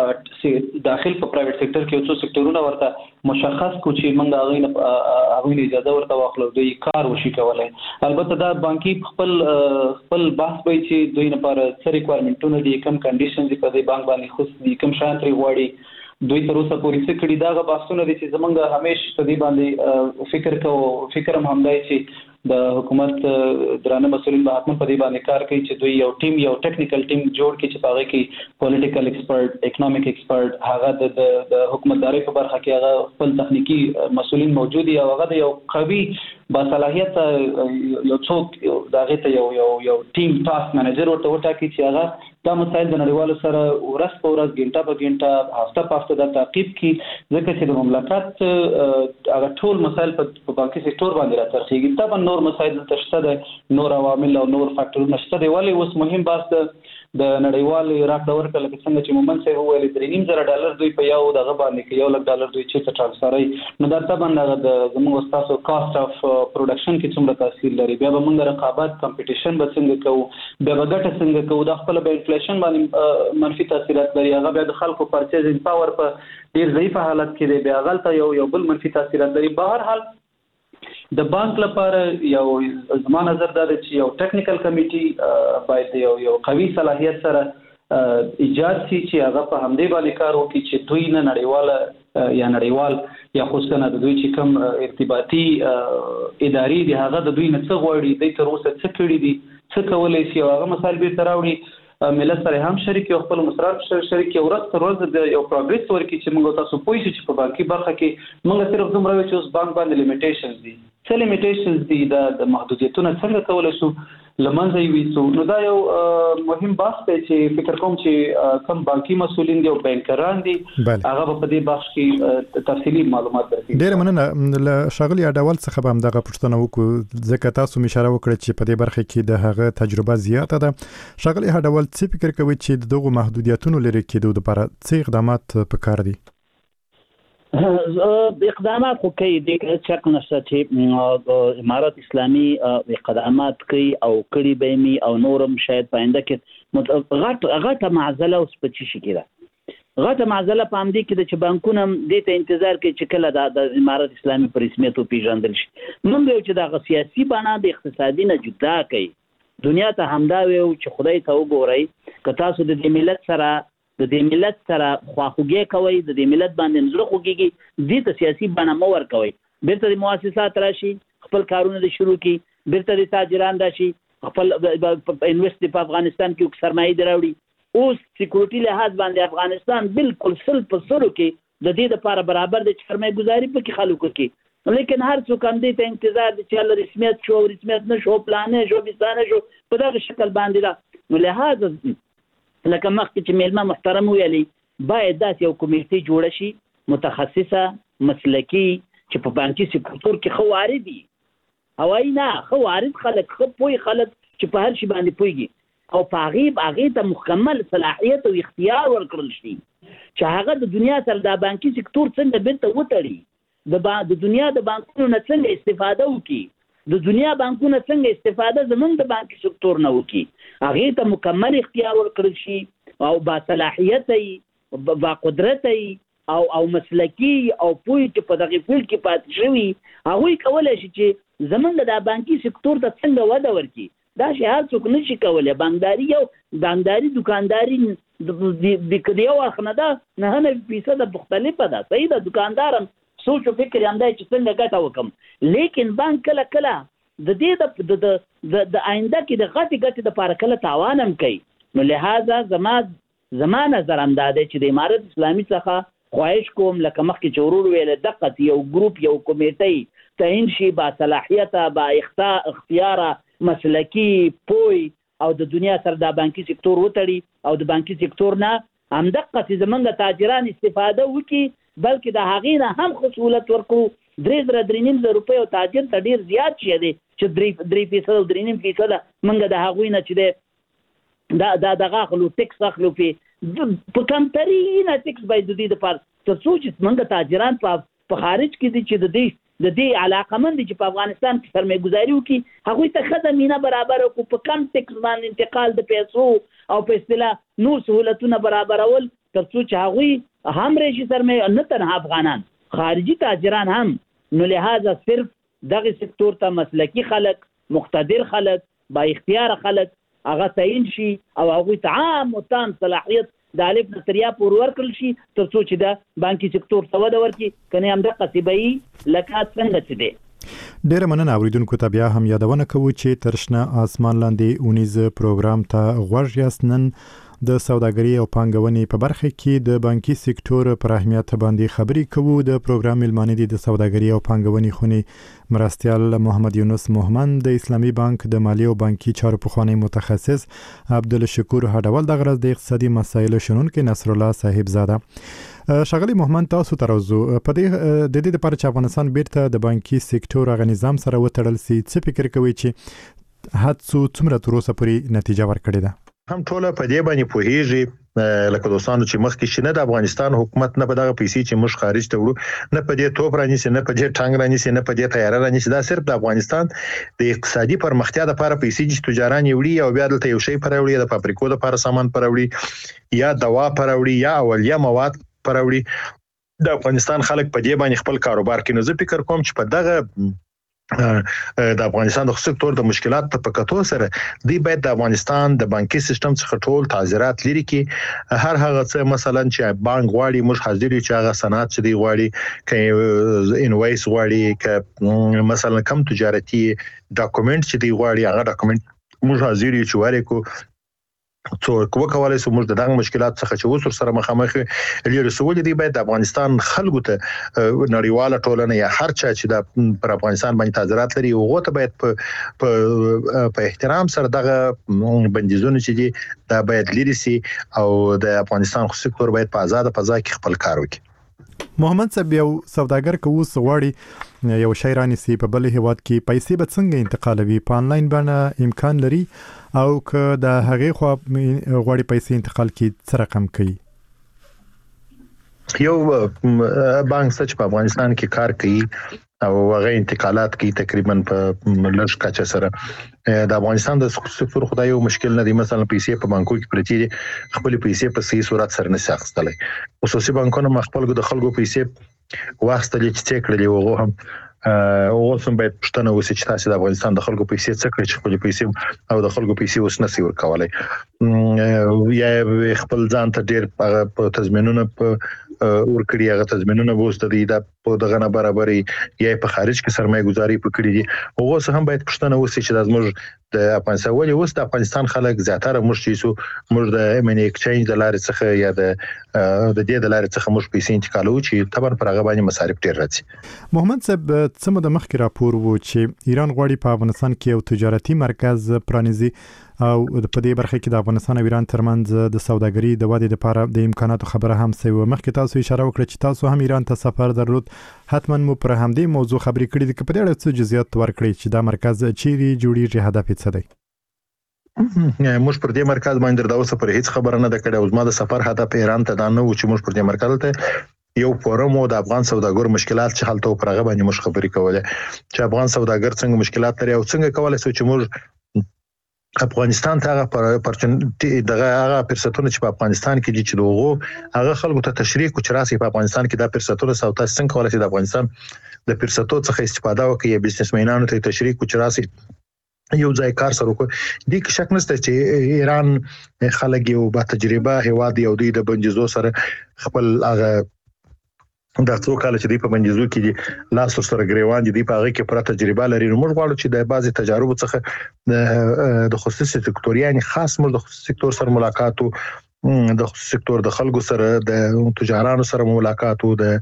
څو داخل په پرایویټ سکتور کې یو څو سکتورونه ورته مشخص کو چې موږ هغه هغه اجازه ورته واخلو دوی کار وشي کولای. البته دا بانکي خپل خپل بحث به چې دوی لپاره څه ریکوایرمنټونه دي، کوم کنډیشنز په دې بانک باندې خاص دي، کوم شان تری غواړي دوی تر اوسه پورې څه کړي. دا بحثونه دي چې زمونږ همیشه په دې باندې فکر کوو فکر هم همدای چې د حکومت درانه مسؤلین به حتما په دې باندې کار کوي چې دوی یو ټیم یو ټیکنیکل ټیم جوړ کړي چې هغه کې پولیټیکل ایکسپرت، اکونومیک ایکسپرت، هغه د د حکومتداري په برخه کې هغه خپل تخنیکی مسؤلین موجود دي او هغه د یو قوي باصلاحیت یو څوک دغه ته یو یو یو ټیم ټاسک منیجر ورته وټاکي چې هغه دا مسایل د نړیوالو سره ورځ په ورځ ګنټه په ګنټه هفته په هفته د تعقیب کی، ځکه چې د مملکت هغه ټول مسایل په بانکي سکتور باندې راځي. طبعا نور مسایل تشته د نور عوامل او نور فاکټورونه شته دي، ولی اوس مهم بحث د نړیوال راکړه ورکړه لکه څنګه چې مومن صاحب وویل درې نیم زره ډالر دوی په یو دغه باندې کې یو لک ډالر دوی چې ټرانسفرای نو دا طبعا د زموږ استاسو کاست اف پروډکشن کې څومره تاثیر لري. بیا به موږ رقابت کمپټیشن به څنګه کوو، بیا به ګټه څنګه کوو، د خپل به انفلیشن باندې منفي تاثیرات لري، هغه بیا د خلکو پرچیزینګ پاور په ډیر ضعیف حالت کې دی، بیا غلطه یو یو بل منفي تاثیرات لري. په هر حال د بانک لپاره یو زما نظر دا دی چې یو ټیکنیکل کمیټي باید یو یو قوي صلاحیت سره ایجاد شي چې هغه په همدې باندې کار وکړي چې دوی نه نړیواله یا نړیوال یا خصوصا د دوی چې کوم ارتباطي ادارې دي هغه د دوی نه څه غواړي، دوی تر اوسه څه کړي دي، څه کولای شي، هغه مسایل به تراوړي ملت سره هم شریک او خپل مصرف شریک او ورځ تر ورځې د یو پروګرس ورکړي چې موږ تاسو پوه شئ چې په بانکي برخه کې موږ صرف دومره وایو چې اوس بانک باندې لیمیټیشنز دي، څه لیمیټیشنز دي، د محدودیتونه څنګه کولای شو لمنځه یوسو. نو دا یو مهم بحث دی چې فکر کوم چې کوم بانکي مسؤلین دي او بانکران دي هغه په دې بحث کې تفصیلي معلومات درکړي. ډېر مننه له ښاغلي اډوال څخه به همدغه پوښتنه وکړو ځکه تاسو اشاره وکړه چې په دې برخه کې د هغه تجربه زیاته ده. ښاغلي اډوال څه فکر کوي چې دغه محدودیتونو لري کېدو لپاره څه اقدامات پکار دي؟ اقدامات خو کوي د چک نشته چې امارت اسلامي اقدامات کوي او کړي به می او نورم شاید پاینده کې غټ غټه معضله اوس په چی شي کېده غټه معضله په همدې کې چې بانکونه دې ته انتظار کوي چې کله د امارت اسلامي په رسمیت پیژندل شي. موږ یو چې د سیاسي بنا د اقتصادي نه جدا کوي دنیا ته همدا ویو چې خدای ته وګورئ که تاسو د دې ملت سره د دې ملت سره خواخوږي کوي، د دې ملت باندې نظر خوږيږي، دې ته سیاسي بنا مو ور کوي، بیرته د مؤسسات راشي خپل کارونه د شروع کی، بیرته د تاجران راشي خپل انویسټ په افغانستان کې سرمایه دراوړي. اوس سکیورټي لحاظ باندې افغانستان بالکل سل په سلو کې د دې لپاره برابر د سرمایه گزاري په کې خلکو کې، لیکن هر څوک هم دې ته انتظار دي چې الله رسمیت شو رسمیت نه شو پلانې شو بستانه شو په دغه شکل باندې دا. نو لہذا لکه مخکې چې میلمه محترم ویلي باید داسې یو کمیټې جوړه شي متخصصه مسلکي چې په بانکي سکتور کې ښه وارد دي هوایي نه ښه وارد خلک ښه پوه خلک چې په هر شي باندې پوهېږي او په هغې هغې ته مکمل صلاحیت او اختیار ورکړل شي چې هغه د دنیا سره دا بانکي سکتور څنګه بیرته وتړي، د د دنیا د بانکونو نه څنګه استفاده وکړي، د دنیا بانکونه څنګه استفاده زمونږ د بانکي سکتور نه وکړي، هغې ته مکمل اختیار ورکړل شي او با صلاحیت ای با قدرت ای او او مسلکی او پوی چې په دغه فیلډ کې پاتې شوي هغوی کولی شي چې زمونږ د بانکي سکتور ته څنګه وده ورکړي. دا شی هر څوک نه شي کولی. بانکداري یو بانکداري دکانداري د یو اړخ نه ده نه نه فیصده مختلفه ده، صحیح ده، دکاندار هم سوچ او فکر هم دی چې څنګه ګټه وکړم، لیکن بانک کله کله د دې د د د آینده کې د غټې ګټې دپاره کله تاوان هم کوي. نو لہذا زما زما نظر هم دا دی چې د امارت اسلامي څخه خواهش کوم لکه مخکې چې ورور ویله دقت یو ګروپ یو کمیټۍ تعین شي با صلاحیته با اختیاره مسلکي پوی او د دنیا سره د بانکي سکتور وتړي او د بانکي سکتور نه همدغه چې زمونږ تاجران استفاده وکړي بلکې د هغې نه هم خو سهولت ورکړو. درې زره درې نیم زره روپۍ او تاجر ته ډېر زیات شی دی چې درې درې فیصد او درې نیم فیصده موږ د هغوی نه چې دی دا دا دغه اخلو ټکس اخلو پې په کمترینه ټکس باید د دې دپاره تر څو چې موږ تاجران په په خارج کې دي چې د دې د دې علاقمند دي چې په افغانستان کې سرمایه ګزاري وکړي هغوی ته ښه زمینه برابره کړو په کم ټکس باندې انتقال د پیسو او په اصطلاح نور سهولتونه برابرول تر څو چې هغوی هم راشي سرمایه نه تنها افغانان خارجي تاجران هم. نو لهذا صرف دغه سکتور ته مسلکی خلک مقتدر خلک با اختیار خلک هغه تعین شي او هغوی ته عام او تام صلاحیت د الف نه تر یا پورې ورکړل شي تر څو چې د بانکي سکتور ته وده ورکړي کنه همدغه سیبایي لکه څنګه چې دی. ډیره مننه اوریدونکو ته بیا هم یادونه کوو چې تر شنه آسمان لاندې اونیز پروګرام ته غوږ یاست. نن د سوداګرۍ او پانګونې په برخه کې د بانکي سکتور پر اهمیت باندې خبرې کوو. د پروګرام میلمانه دي د سوداګرۍ او پانګونې خونې مرستیال محمد یونس موهمند، د اسلامي بانک د مالی او بانکي چارو پخوانی متخصص عبدالشکور هډول، د غرض د اقتصادي مسایلو شنونکي نصر الله صاحب زاده. ښاغلی موهمند، تاسو ته راوځو. په دې د دې لپاره چې افغانستان بیرته د بانکي سکتور هغه نظام سره وتړل سي، څه فکر کوئ چې هڅو څومره تر اوسه پورې نتیجه ورکړې ده؟ هم ټوله په دې باندې پوهیږي لکه دوستانو چې مخکې چې نه د افغانستان حکومت نه په دغه پیسې چې موږ خارج ته وړو نه په دې توپ رانیسي نه په دې ټانګ رانیسي نه په دې تیاره رانیسي. دا صرف د افغانستان د اقتصادي پرمختیا لپاره پیسې چې تجاران یوړي او بیا دلته یو شی پروړي د فابریکو لپاره سامان پروړي یا دوا پروړي یا اولیه مواد پروړي. د افغانستان خلک په دې باندې خپل کاروبار کوي. نو زه فکر کوم چې په دغه د افغانستان د سکتور د مشکلات په کتو سره دی باید د افغانستان د بانکي سیستم څخه ټول تعزیرات لري کې هر هغه څه مثلا چې بانک غواړي موږ حاضر یو چې هغه صنعت چې دی غواړي ک انوایس غواړي ک مثلا کم تجارتي ډاکومنټ چې دی غواړي هغه ډاکومنټ موږ حاضر یو چې واره کو څو کوکواله سو موږ د دغه مشکلات څخه چې وسر سره مخامخ لري سوول دی باید د افغانستان خلکو ته نړیواله ټولنه یا هر چا چې د پر افغانستان باندې تعزیرات لري هغه ته باید په په احترام سره دغه بندیزونه چې دي دا باید لري سي او د افغانستان خو سکتور باید په آزاد فضا کې خپل کار وکړي. محمد صاحب، یو سوداګر که اوس غواړي یو شی رانیسي په بل هیواد کې پیسې به څنګه انتقالوي؟ په انلاین باندې امکان لري او که د هغې خوا غواړي پیسې انتقال کړي څه رقم کوي؟ یو بانک چې په افغانستان کې کار کوي او هغه انتقالات کوي تقریبا په لږ کچه سره د افغانستان د سکتور خدای یو مشکل نه دی. مثلا پیسې په بانکو کې پرتی دي، خپل پیسې په صحیح صورت سره نه اخیستلای. خصوصي بانکونه مخبل د خلکو پیسې واخیستلې چې څه کړلې وغه هم او اوسم باید پښتنه وسی چې تاسو د افغانستان د خلکو پیسې څه کړی چې خپل پیسې او د خلکو پیسې اوس نسی ورکولای یا خپل ځان ته ډیر په تضمینونه په ورکړي هغه تضمینونه وسته دي د په دغه نه برابرې یا په خارج کې سرمایه گذاري پکړي دي. هغه هم باید پښتنه وسی چې د زموږ د افغانستان ولې اوس د افغانستان خلک زیاتره موږ چې سو موږ د منی ایکسچینج د لارې څخه یا د د دې د لارې څخه موږ پیسې انتقالو چې طبعا پر هغه باندې مصارف ډیر راځي. محمد صاحب، څه مده مخکې راپور وو چې ایران غواړي په افغانستان کې یو تجارتي مرکز پرانیزي او په دې برخه کې د افغانستان او ایران ترمنځ د سوداګرۍ د ودې لپاره د امکاناتو خبره هم سوي. مخکې تاسو اشاره وکړه چې تاسو هم ایران ته سفر درلود، حتما مو پر همدې موضوع خبرې کړې دي چې په دې اړه څه جزئیات ورکړي چې دا مرکز چیرې جوړیږي، هدف یې څه دی؟ موږ پر دې مرکز باندې د اوسه پر هیڅ خبره نه ده کړې. او زما د سفر هدف ایران ته دا نه و چې موږ پر دې مرکز ته یو فورم او د افغان سوداګر مشکلات چې حل ته پر هغه باندې موږ خبرې کولې چې افغان سوداګر څنګه مشکلات لري او څنګه کولای شي چې موږ افغانستان ته هغه پرچنټي دغه هغه فرصتونه چې په افغانستان کې دي چې دغه هغه خلکو ته تشریح کو چې راسي په افغانستان کې د فرصتونو سوتا څنګه کولای شي د افغانستان د فرصتونو څخه استفاده وکړي، بزنسمنانو ته تشریح کو چې راسي یو ځای کار سره وکړي. د کې شک نشته چې ایران خلک یو با تجربه هواد یو د بنجزو سره خپل هغه دا څو کال چې دی په بنجزو کې دي لاس سره غریوان دي په هغه کې پر تجربه لري. نو موږ غواړو چې د بعضي تجارب څخه د خصوصي سکتور یعنی خاص موږ د خصوصي سکتور سره ملاقات او د خصوصي سکتور د خلکو سره د تجارانو سره ملاقات او د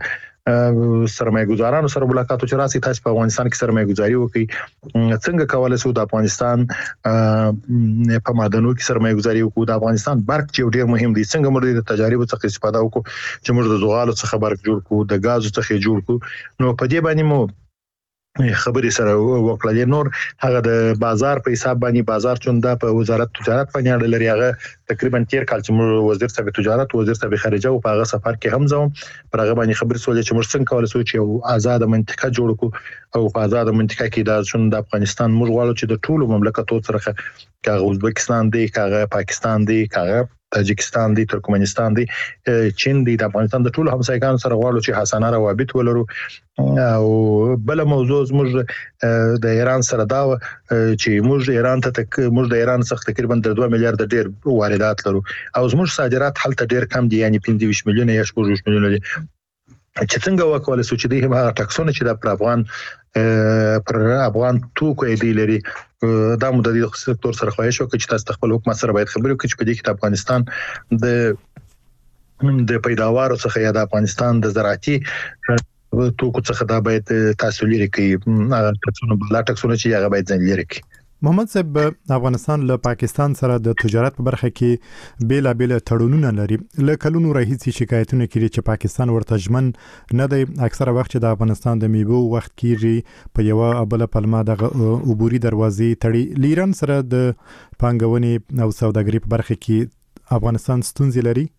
سرمایه‌ګزارانو سره ملاقات چې راسي تاسو په افغانستان کې سرمایه‌ګزاري وکړي څنګه کولای شو د افغانستان په معدنونو کې سرمایه‌ګزاري وکړو د افغانستان برق چې ډیر مهم دي څنګه موږ د تجارب څخه استفاده وکړو چې موږ د زغالو څخه برق جوړ کړو د غازو څخه جوړ کړو نو په دې باندې مو خبرې سره وکړلې نور هغه د بازار په حساب باندې بازار چوندا په وزارت تجارت باندې اړه لري هغه تقریبا تیر کال چې وزیر صاحب تجارت وزیر صاحب خارجه او په هغه سفر کې هم زوم پر هغه باندې خبرې سولې چې موږ څنګه کولای شو چې آزاد منطقه جوړ کړو او په آزاد منطقه کې د شون د افغانستان موږ غواړو چې د ټولو مملکتونو سره کاغه ازبکستان دی کاغه پاکستان دی کاغه تاجکستان دی ترکمنستان دی چین دی د افغانستان د ټولو همسایګانو سره غواړو چې حسانه روابط ولرو او بل موضوع موږ د ایران سره دا چې موږ ایران ته تک موږ د ایران څخه تقریبا دوه میلیارډ ډیر واردات لرو او زموږ صادرات هلته ډیر کم دي یعنی پنځه ویشت میلیونه یا شپږ ویشت میلیونه دي چې څنګه وکولای شو چې د هغه ټاکسونه چې د افغان پر افغان توکو دی لري دا مو د دې سکتور سره خواهش وکړي چې تاسو خپل حکومت سره باید خبرې وکړي چې په دې کې د افغانستان د د پیداوار څخه یا د افغانستان د زراعتي توکو څخه دا باید تاسو لري کې هغه ټاکسونه بل ټاکسونه چې هغه باید ځین لري کې محمد صاحب افغانستان له پاکستان سره د تجارت په برخه کې بیل بیل تړونونه لري له کلونو راهیسي شکایتونه کوي چې پاکستان ورته ژمن نه دی اکثره وخت چې د افغانستان د میوو وخت کیږي په یو ابل پلمه د عبوري دروازې تړي لیران سره د پانګونې او سوداګرۍ په برخه کې افغانستان ستونزې لري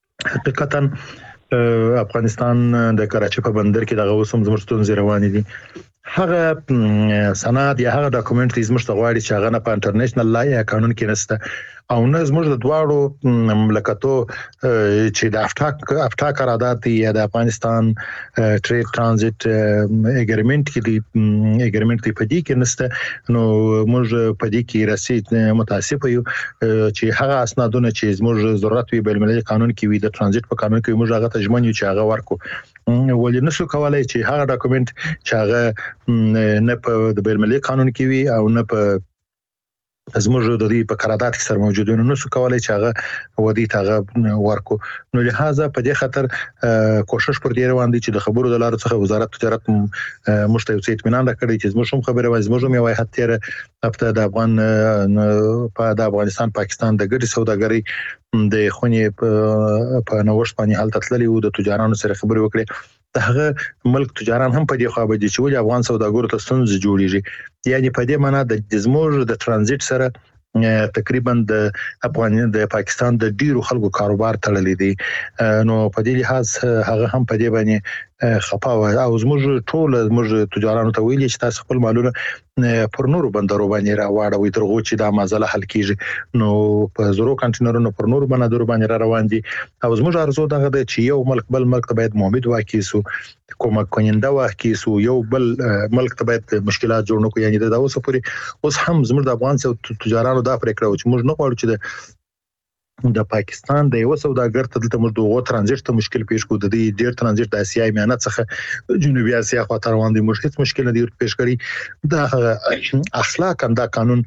حقیقتا افغانستان د کراچي په بندر کې دغه وسم زموږ ستونزې روانې دي هغه سند یا هغه ډاکومنټ چې زموږ ته غواړي چې هغه نه په انټرنیشنل لا یا قانون کې نشته او نه زموږ د دواړو مملکتو چې د افټاک افټاک قرارداد یا د افغانستان ټریډ ترانزیت اګریمنت کې دی اګریمنت په دې کې نشته نو موږ په دې کې رسید متاسف یو چې هغه اسنادونه چې زموږ ضرورت وي بل ملي قانون کې وي د ترانزیت په قانون کې موږ هغه تجمن یو چې هغه ورکو ولې نشو کولای چې هغه ډاکومنت چې هغه نه په د بین المللي قانون کې وي او نه په زموږ د دې په قرارداد کې سره موجودونه نشو کولای چې هغه ودی ته ورکو نو لہذا په دې خاطر کوشش پر دې روان دي چې د خبرو د لارو څخه وزارت تجارت مشتوي اطمینان راکړي چې زموږ هم خبره وای زموږ هم یو هتیر هفته د افغان په د افغانستان پاکستان د ګډي سوداګرۍ د خونې په نوښت باندې حالت تللی وو د تجارانو سره خبرې وکړي دغه ملک تجاران هم په دې خوا به دي چې افغان سوداګرو ته ستونزې جوړیږي یعنی په دې معنی د زموږ د ترانزیت سره تقریبا د افغان د پاکستان د ډیرو خلکو کاروبار تړلې دي نو په دې لحاظ هغه هم په دې باندې خپاوه او زموږ ټول زموږ تجارانو ته ویلي چې تاسو خپل مالونه پر نورو بندرو باندې راوړوي ترغو چې دا مازله حل کیږي نو په زرو کنټینرونو پر نورو بندرو باندې را روان دي او زموږ ارزو دغه د چې یو ملک بل ملک ته باید مومد واکیسو کومک کوینده واکیسو یو بل ملک ته باید مشکلات جوړ نه کوي یعنی دا اوس پورې اوس هم زموږ د افغان تجارانو دا پرې کړو چې موږ نه غواړو چې د د پاکستان د یو سوداګر ته دلته موږ دوه ترانزیت ته مشکل پیښ کو د دې ډیر ترانزیت د اسیا میانه څخه جنوبي اسیا خوا ته روان دي موږ هیڅ مشکل نه دی پیښ کړی دا اخلاق دا قانون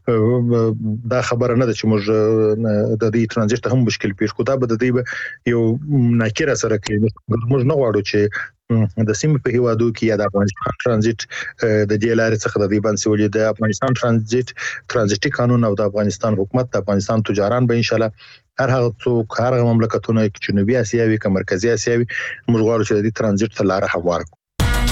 دا خبره نه ده چې موږ د دې ترانزیت ته هم مشکل پیښ کو دا به د دې یو ناکره سره کوي موږ نه غواړو چې د سیمې په هیوادو کې یا د افغانستان ترانزیت د دې لارې څخه د دې باندې ولې د افغانستان ترانزیت ترانزیتي قانون او د افغانستان حکومت د افغانستان تجاران به ان شاء الله هر هغه څوک هر هغه مملکتونه چې جنوبي اسیا وي که مرکزی اسیا وي موږ غواړو چې د دې ترانزیت ته لار هوار کړو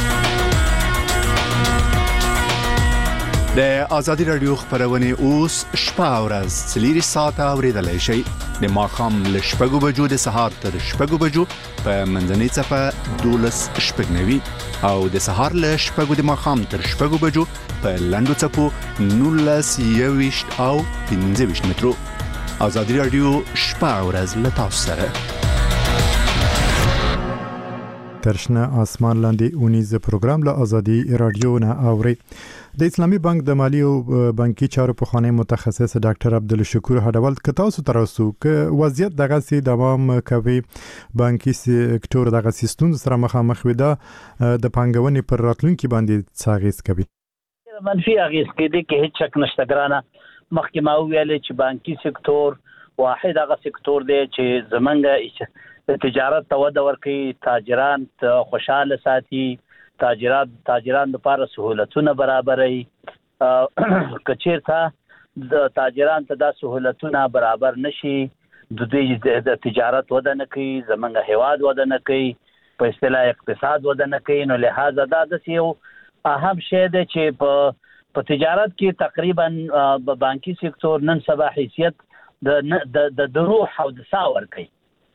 د ازادي رادیو خبرونه اوس شپه او ورځ څلور ساعته اوریدلای شئ د ماخام ل شپږو بجو د سهار تر شپږو بجو په منځنۍ صفه دولس شپږنوي او د سهار ل شپږو د ماخام تر شپږو بجو په لندو صفو نولس یويشت او پنځه ویشت مترو ازادي رادیو شپه او ورځ له تاسو سره ترشنه آسمان لاندې اونیز پروګرام له ازادي رادیو نه اوري د اسلامي بانک د مالی او بانکي چارو په خانه متخصص ډاکټر عبدالشکور هډوال ک تاسو ترسو ک وضعیت دغه سي دوام کوي بانکي سکتور دغه سیستم سره مخامخ وي دا د پنګونې پر راتلونکي باندې څاغیس کوي منفي اغیز کې دي کې هیڅ شک نشته ګرانه مخکې ما ویل چې بانکي سکتور واحد هغه سکتور دی چې زمونږ تجارت ته وده ورکوي، تاجران خوشاله ساتي، تاجرات تاجران لپاره سهولتونه برابروي. که چیرته د تاجران ته دا سهولتونه برابر نشي، د دوی د تجارت وده نه کوي، زمونږ هیواد وده نه کوي، په اصطلاح اقتصاد وده نه کوي. نو لہذا دا داسې یو اهم شی دی چې په په تجارت کې تقریبا بانکي سکتور نن سبا حیثیت د د روح او د ساه ورکوي.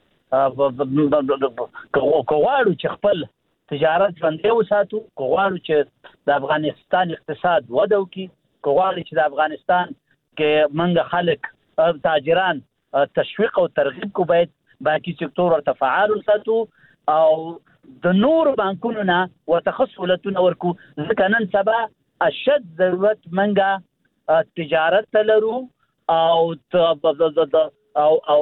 که غواړو چې خپل تجارت ژوندی وساتو، که غواړو چې د افغانستان اقتصاد وده وکړي، که غواړو چې د افغانستان کې موږ خلک تاجران تشویق او ترغیب کو، باید بانکي سکتور ورته فعال وساتو او د نور بانکونو نه ورته سهولتونه ورکو. ځکه نن سبا اشد ضرورت منګه تجارت ته لرو او او او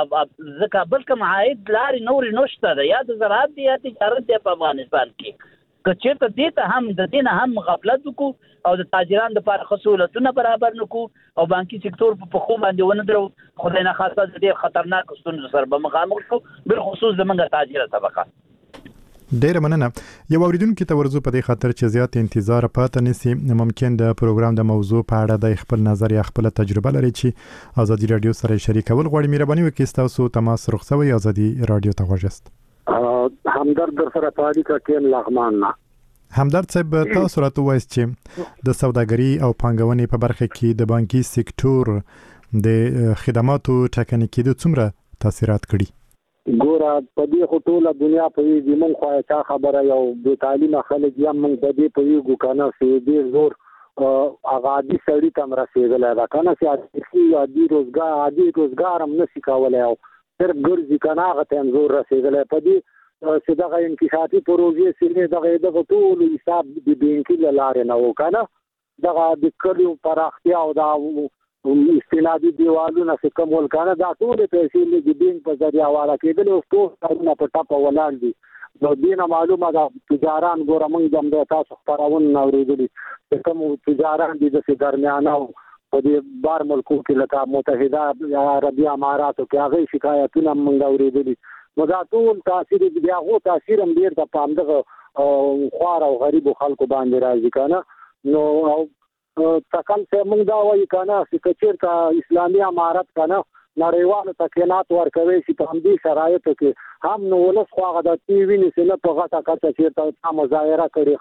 ځکه بل کوم عاید لارې نورې نشته ده، یا د زراعت دی یا تجارت دی په افغانستان کې. که چېرته دې ته هم د دې نه هم غفلت وکړو او د تاجرانو لپاره ښه سهولتونه برابر نه کړو او بانکي سکتور په پښو باندې ونه درو، خدای نخواسته د ډېر خطرناکو ستونزو سره به مخامخ شو، بالخصوص زموږ تاجره طبقه. ډیره مننه. یو اوریدونکو ته ورزو په دې خاطر چې زیات انتظار پاتې نسی، ممکن د پروګرام د موضوع په اړه د خپل نظر یا خپل تجربه لري چې آزادي رادیو سره شریکول غواړي، مهرباني وکړئ تاسو تماس رخصوي آزادي رادیو ته غوښتل. همدرد در سره تاریخ کې لغمان نه همدرد صاحب، تاسو راته وایئ چې د سوداګري او پانګونې په برخه کې د بانکي سکتور د خدماتو ټاکنې کېدو څومره تاثیرات کړي؟ ګوره په دې خو ټوله دنیا پوهېږي، موږ خو چا خبره یو بې تعلیمه خلک یا موږ په دې پوهېږو که نه چې ډېر زور هغه عادي سړي ته هم رسېدلی ده که نه، چې عادي روزګار عادي روزګار هم نشي کولی او صرف ګرځي که نه، هغه ته هم زور رسېدلی. په دې چې دغه انکشافي پروژې چې دغه دغه ټول حساب د بانکي له لارې نه و که نه، دغه د کلیو پراختیا او دا استنادي دیوالونه چې کوم ول که نه، دا ټولې پیسې د بانک په ذریعه حواله کېدلې، اوس ټول کارونه په ټپه ولاړ دي. نو دې نه معلومه ده تجاران، ګوره موږ هم د تاسو خپرونه نه اورېدلي چې کوم تجاران دي داسې درمیانه او په دې بار ملکو کې لکه متحده عربي اماراتو کې هغوی شکایتونه هم موږ اورېدلي. نو دا ټول تاثیر د هغو تاثیر هم ډېر د په همدغه خوار او غریبو خلکو باندې راځي که نه. نو او تکل چې موږ دا وایو که نه چې که چېرته اسلامي امارت که نه نړیوالو ته کینات ورکوي چې په همدې شرایطو کې هم نو ولس خو هغه د تی ویني چې نه په غټه کچه چېرته تا مظاهره کړې،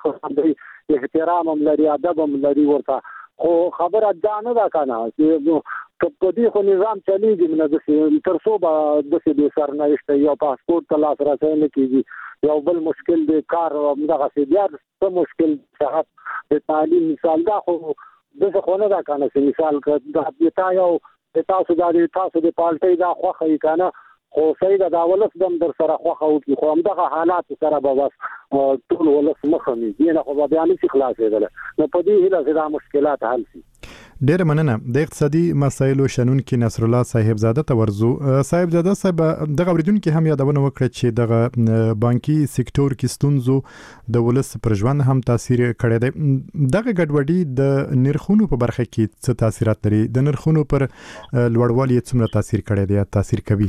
ښه احترام هم لري، ادب هم لري ورته، خو خبره دا نه ده که نه چې په دې خو نظام چلېږي نه، داسې تر څو به داسې بې سرنوشته یو پاسپورټ ته لاسرسی نه کېږي، یو بل مشکل دی کار همدغسې بیا څه مشکل صحت د تعلیم مثال، دا خو داسې خو نه ده که نه چې مثال که تا یو د تاسو دا د تاسو د پالټۍ دا خوښه وي که نه، خو صحیح ده دا ولس به هم در سره خوښه وکړي، خو همدغه حالاتو سره به بس ټول ولس مخه وي، دې نه خو به بیا نشي خلاصېدلی. نو په دې هیله چې دا مشکلات حل شي. ډیره مننه. د اقتصادي مسایلو شنونکي نصر الله صاحبزاده ته ورزو. صاحبزاده صاحب، دغه اوریدونکي هم یادونه وکړه چې دغه بانکي سکتور کې ستونزو د ولس پر ژوند هم تاثیر کړی دی. دغه ګډوډي د نرخونو په برخه کې څه تاثیرات لري؟ د نرخونو پر لوړوالي څومره تاثیر کړی دی یا تاثیر کوي؟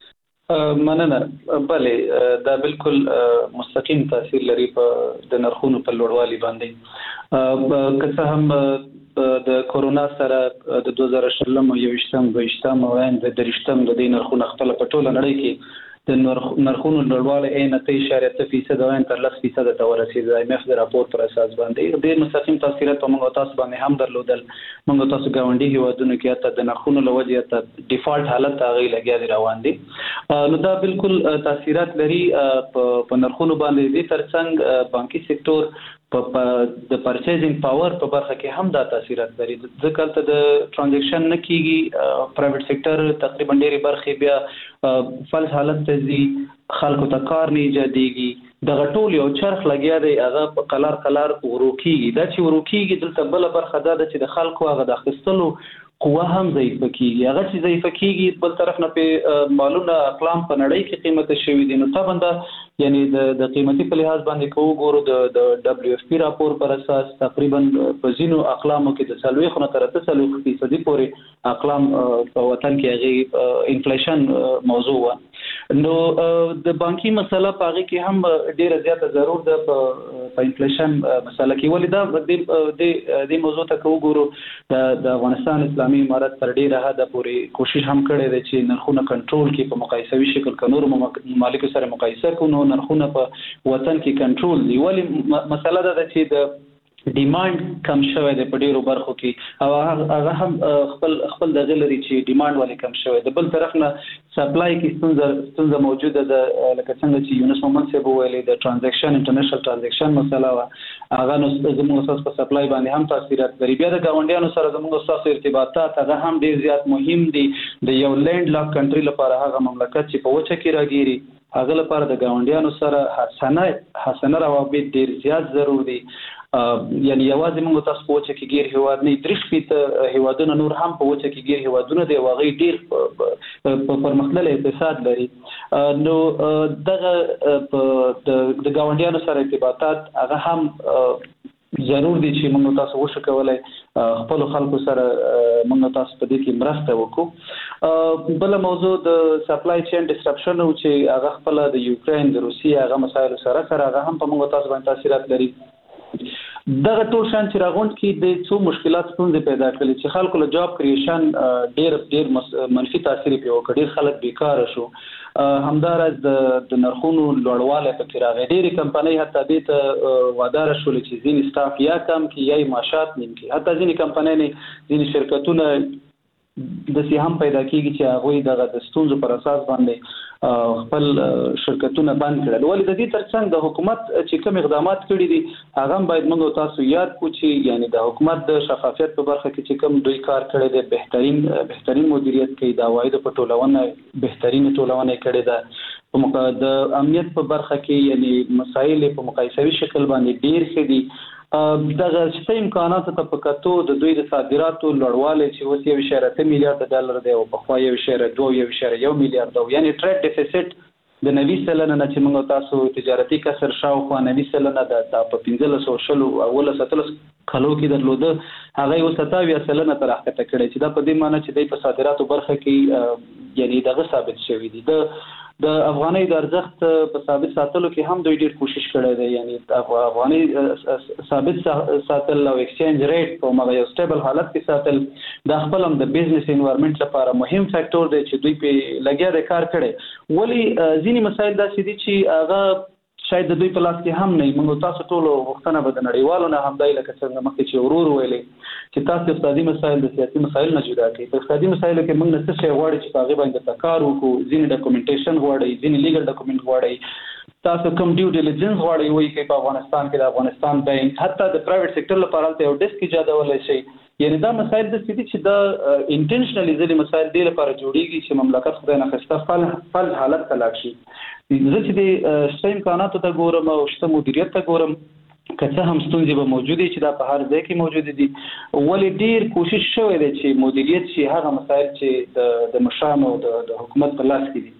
مننه. بلې دا بالکل مستقیم تاثیر لري په د نرخونو په لوړوالي باندې. که څه هم د کورونا سره د دوه زره شلم او یویشتم دویشتم او د دریشتم د دې نرخونه خپل په ټوله نړۍ کې د نرخونو لوړوالی عین اته اعشاریه اته فیصد او تر لس فیصد ته ورسېد. د ایم اف د راپور پر اساس باندې ډېر مستقیم تاثیرات په موږ تاسو باندې هم درلودل. موږ تاسو ګاونډي هیوادونو کې ته د نرخونو لوجه ته ډیفالت حالت هغه لګیا دي روان دي. نو دا بالکل تاثیرات لري په نرخونو باندې. دي ترڅنګ بانکي سکتور په د پرچیزینګ پاور په برخه کې هم دا تاثیرات لري. ځکه ته د ترانزیکشن نه کیږي، پرایویټ سکتور تقریبا ډېری برخې بیا فلس حالت ته ځي، خلکو ته کار نه ایجادېږي، دغه ټول یو چرخ لګیا دی، هغه په قلار قلار ورو کیږي. دا چې ورو کیږي دلته بله برخه دا ده چې د خلکو هغه د اخیستلو قوه هم ضعیفه کیږي. هغه چې ضعیفه کیږي بل طرف نه په مالونه اقلام په نړۍ کې قیمت شوی دي. نو طبعا یعنی د د قیمتي په لحاظ باندې کوو ګورو د د دبليو اف پی راپور پر اساس تقریبا په ځینو اقلامو کې د څلوي خو نه تر څلوي فیصدي پورې اقلام په وطن کې هغه انفلیشن موضوع و. نو د بانکي مسله په هغه کې هم ډیره زیاته ضرور ده په انفلیشن مسله کې. ولې دا د د موضوع ته کوو ګورو د افغانستان اسلامي امارت تر ډیره حد پورې کوشش هم کړې ده چې نرخونه کنټرول کړي په مقایسوي شکل ک نور ممالک سره مقایسه کوو نرخونه په وطن کې کنټرول دي. ولې مسله ده چې د ډیماند کم شوی دی په ډیرو برخو کې او هغه هم خپل خپل د غلري چې ډیماند ولې کم شوی دی. بل طرف نه سپلای کې ستونزه ستونزه موجوده ده لکه څنګه چې یونس محمد صاحب ویلي د ترانزیکشن انټرنیشنل ترانزیکشن مسله وا هغه نو زموږ اساس په سپلای باندې هم تاثیرات لري. بیا د گاونډیانو سره زموږ اساس ارتباطات هغه هم ډیر زیات مهم دي. د یو لینډ لاک کنټری لپاره هغه مملکت چې په وچه کې راګيري هغه لپاره د گاونډیانو سره حسنه حسنه روابط ډیر زیات ضروري دي. یعنی یوازې موږ تاسو په وچه کې ګیر هواد نه درش پیته هوادونه نور هم په وچه کې ګیر هوادونه دی واغې ډیر په پرمختللي اقتصاد لري. نو دغه د گاونډیانو سره ارتباطات هغه هم ضرور دي چې موږ تاسو وشو کولای خپل خلکو سره موږ تاسو په دې کې مرسته وکړو. بل موضوع د سپلای چین ډسټرپشن او چې هغه خپل د یوکرين د روسیې هغه مسایل سره سره هغه هم په موږ تاسو باندې تاثیرات لري. دغه ټول شان چې راغوند کې د څو مشکلات ستونزې پیدا کړلې چې خلکو له جاب کریشن ډېر ډېر منفي تاثیر پیو کړ. ډېر خلک بیکاره شو. همدارس د نرخونو لوړوالی پکې راغی. ډېرې کمپنۍ حتی دې ته وادار شولې چې ځینې سټاف یا کم کړي یا معاشات نیم کړي. حتی ځینې کمپنۍ نه ځینې شرکتونه د سي هم پیدا کیږي چې هغه دغه د ستونزو پر اساس باندې خپل شرکتونه بند کړل. ولې د دې ترڅنګ د حکومت چې کوم اقدامات کړي دي هغه باید موږ تاسو یاد کو چې یعنی د حکومت د شفافیت په برخه کې چې کوم دوی کار کړی دی بهترین بهترین مدیریت کوي د عواید په ټولونه بهترین ټولونه کړي ده. په موقع د امنیت په برخه کې یعنی مسایل په مقایسوي شکل باندې ډیر ښه دي. دغه شته امکانات ته په کتو د دوی د صادراتو لوړوالی چې اوس یو اشاره ته میلیارډ ډالر دی او په خوا یو اشاره دوه یو اشاره یو میلیارډ دی. یعنی ټریډ ډیفیسټ د نوي سلنه نه چې موږ تاسو تجارتي کسر شاوخوا نوي سلنه د په پنځه سوه شلو اوله ستلس کلو کې درلوده هغه یو ستاویا سلنه تر راکته کړی چې دا په دې معنی چې د صادراتو برخه کې یعنی دغه ثابت شوی دی. د د افغاني د ارزښت په ثابت ساتلو کې هم دوی ډیر کوشش کړی دی. یعنی افغاني ثابت ساتل او ایکسچینج ریټ په مغه یو سټیبل حالت کې ساتل د خپل هم د بزنس انوایرنمنت لپاره مهم فاکټور دی چې دوی په لګیا د کار کړي. ولی ځینی مسایل داسې دي چې هغه شاید د دوی په لاس کې هم نه. موږ تاسو ټول وختونه به د نړیوالو نه هم دای لکه څنګه مخکې چې ورور ویلې چې تاسو اقتصادي مسایل د سیاسي مسایل نه جدا کړئ. په اقتصادي مسایلو کې موږ نه څه شی غواړو چې هغه باندې کار وکړو. ځینې ډاکومېنټیشن غواړي ځینې لیګل ډاکومېنټ غواړي. تاسو کوم ډیو ډیلیجنس غواړي وایي چې په افغانستان کې د افغانستان بانک حتی د پرایویټ سېکټر لپاره ته یو ډیسک ایجادولای شي. یعنی دا مسایل د سړي چې دا انټنشنلی ځلې مسایل دی لپاره جوړیږي چې مملکت خدای نه خسته فل فل حالت ته لاړ شي. زه چې د شته امکاناتو ته ګورم او شته مدیریت ته ګورم که څه هم ستونزې به موجودې چې دا په هر ځای کې موجود دي. ولې ډیر کوشش شوی دی چې مدیریت شي هغه مسایل چې د د مشرانو د حکومت په لاس کې دي.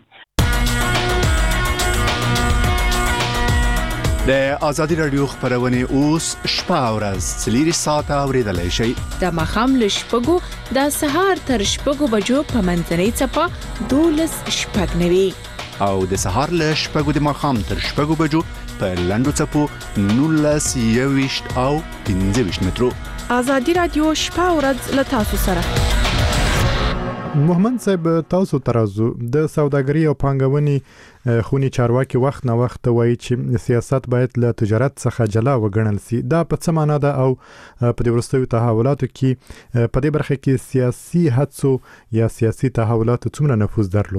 د ازادي رادیو خبرونه اوس شپه او ورځ څلور ساعته اوریدلای شئ. د مخام له شپږو د سهار تر شپږو بجو په منځنۍ چپه دولس شپږ نوي او د سهار له شپږو د مخام تر شپږو بجو په لندو چپو نولس یويشت او پنځه ویشت مترو. ازادي رادیو شپه او ورځ له تاسو سره. محمد صاحب تاسو ترازو د سوداګرۍ او پانګونې خونی چارواکي وخت نه وخت وایي چې سیاست باید له تجارت څخه جلا وګڼل سي. دا په څه معنی ده او په دې وروستیو تحولاتو کې په دې برخه کې سیاسي هڅو یا سیاسي تحولاتو څومره نفوذ درلود؟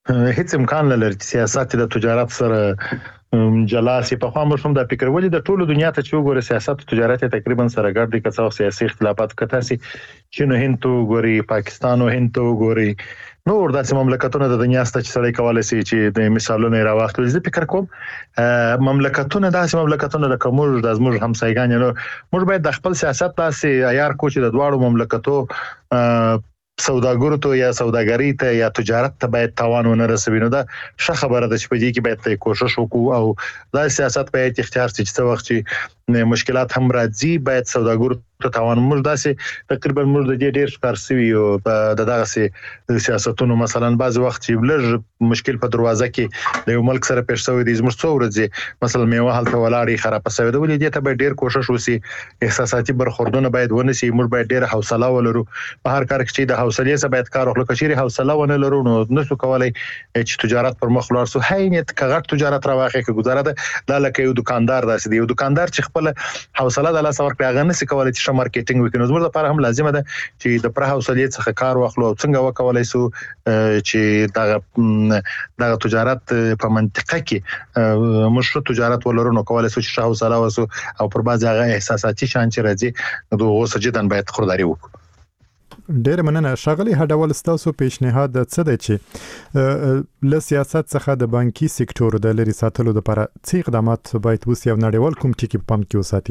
هیڅ امکان نه لري چې سیاست د تجارت سره جلاسي په خوا مشوم د فکر ولې د ټولو دنیا ته چې وګوره سیاست او تجارت تقریبا سره ګډ دي، که څه سیاسي اختلافات کته سي چین او هند ته وګوري، پاکستان او هند ته وګوري، نور داسې مملکتونه د دنیا ست چې سړی کولای شي چې د مثالونو راوخلو. زه فکر کوم مملکتونه داسې مملکتونه لکه موږ د زموږ همسایګان نو موږ باید د خپل سیاست داسې عیار کو چې د دواړو مملکتو سوداګرو ته یا سوداګری ته یا تجارت ته باید تاوان ونه رسوي. نو دا ښه خبره ده چې په دې کې باید کوشش وکړو او دا سیاست باید اختیار شي چې وخت چې مشکلات هم راځي باید سوداګرو ته تاوان موږ داسې تقریبا موږ د دې ډیر ښکار سوي او د دغه سیاستونو مثلا بعض وخت چې لږ مشکل په دروازه کې د یو ملک سره پېښ شوی دی، زموږ څو ورځې مثلا میوه هلته ولاړې خراب شوی دی، ولې دې ته باید ډیر کوشش وشي، احساساتي برخوردونه باید ونشي، موږ باید ډیر حوصله ولرو په هر کار کې چې د حوصلې سره باید کار وکړو. کچېرې حوصله ونه لرو نو نشو کولای چې تجارت پر مخ لاړ سو. هینت کغټ تجارت راوخه کې گزاره ده دا لکه یو دکاندار داسې دی، یو دکاندار چې خپل حوصله د لاس ورکړي هغه نشي کولای چې مارکیټینګ وکړي. نو زموږ لپاره هم لازمه ده چې د پر حوصلې څخه کار واخلو او څنګه وکولای سو چې دا د تجارت په منطقه کې مشروع تجارت ولرو، نو کولای سو چې حوصله وسو او پر بعض هغه احساساتي شان چې راځي نو اوس جدن باید خرداري وکړو. ډېر مننه ښاغلي هډول، ستاسو پیشنهاد څه دی چې له سیاست څخه د بانکي سکتور د لري ساتلو لپاره څه اقدامات باید وشي او نړیوال کوم ټکي په پام کې وساتي؟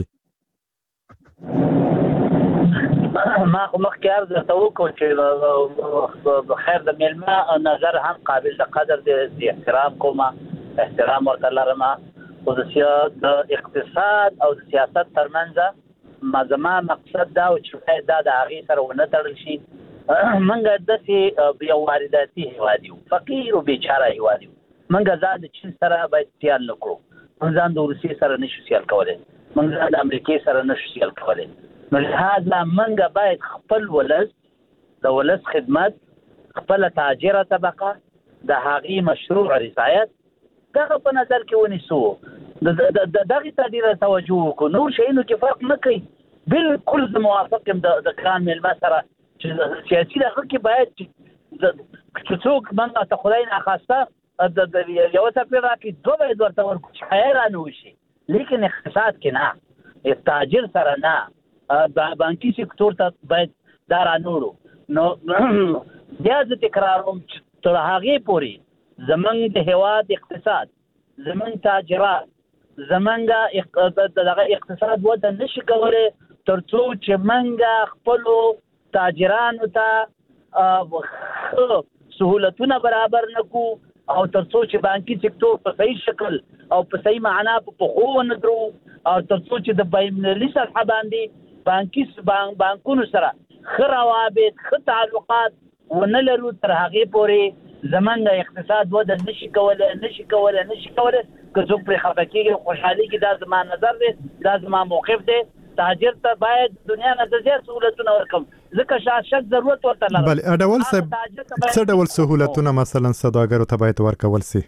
ما خو مخکې عرض درته وکړو چې خیر د میلمه نظر هم قابل د قدر دی، احترام کوم، احترام ورته لرم، خو د اقتصاد او د سیاست ترمنځ ما زما مقصد دا او چې دا د هغې سره ونه تړل شي. موږ داسې یو وارداتي هیواد یو، فقیر او بیچاره هیواد یو، موږ ځان د چین سره باید سیال نه کړو، موږ ځان د روسیې سره نشو سیال کولی، موږ ځان د امریکې سره نشو سیال کولی. نو لهذا موږ باید خپل ولس د ولس خدمت، خپله تاجره طبقه د هغې مشروع رضایت دغه په نظر کې ونیسو، دغه ته ډیره توجه وکړو. نور شیانو کې فرق نه کوي. بالکل زه موافق یم د ګران میلمه سره چې سیاسي دغه کې باید چې څوک موږ ته خدای ناخواسته یوه څپې راکړي دوه باید ورته ورکړو چې حیا رانه وشي، لیکن اقتصاد کې نه، تاجر سره نه، بانکي سکتور ته باید دا رانه وړو. نو بیا زه تکراروم چې تر هغې پورې زمونږ د هیواد اقتصاد، زمونږ تاجرات، زمونږ دغه اقتصاد وده نشي کولی تر څو چې موږ خپلو تاجرانو ته سهولتونه برابر نه کړو او تر څو چې بانکي سکتور په صحیح شکل او په صحیح معنا په پښو ونه درو او تر څو چې د بین‌المللي سطحه باندې بانکي بانکونو سره ښه روابط، ښه تعلقات ونه لرو، تر هغې پورې زمونږ اقتصاد وده نشي کولی نشي کولی نشي کولی. که څوک پرې خفه کېږي خوشحالي کې، دا زما نظر دی، دا زما موقف دی. تاجر ته باید دنیا نه د زیات سهولتونه ورکړم ځکه شک ضرورت ورته لرم. بله اډول صاحب څه ډول سهولتونه مثلا سوداګرو ته باید ورکول سي؟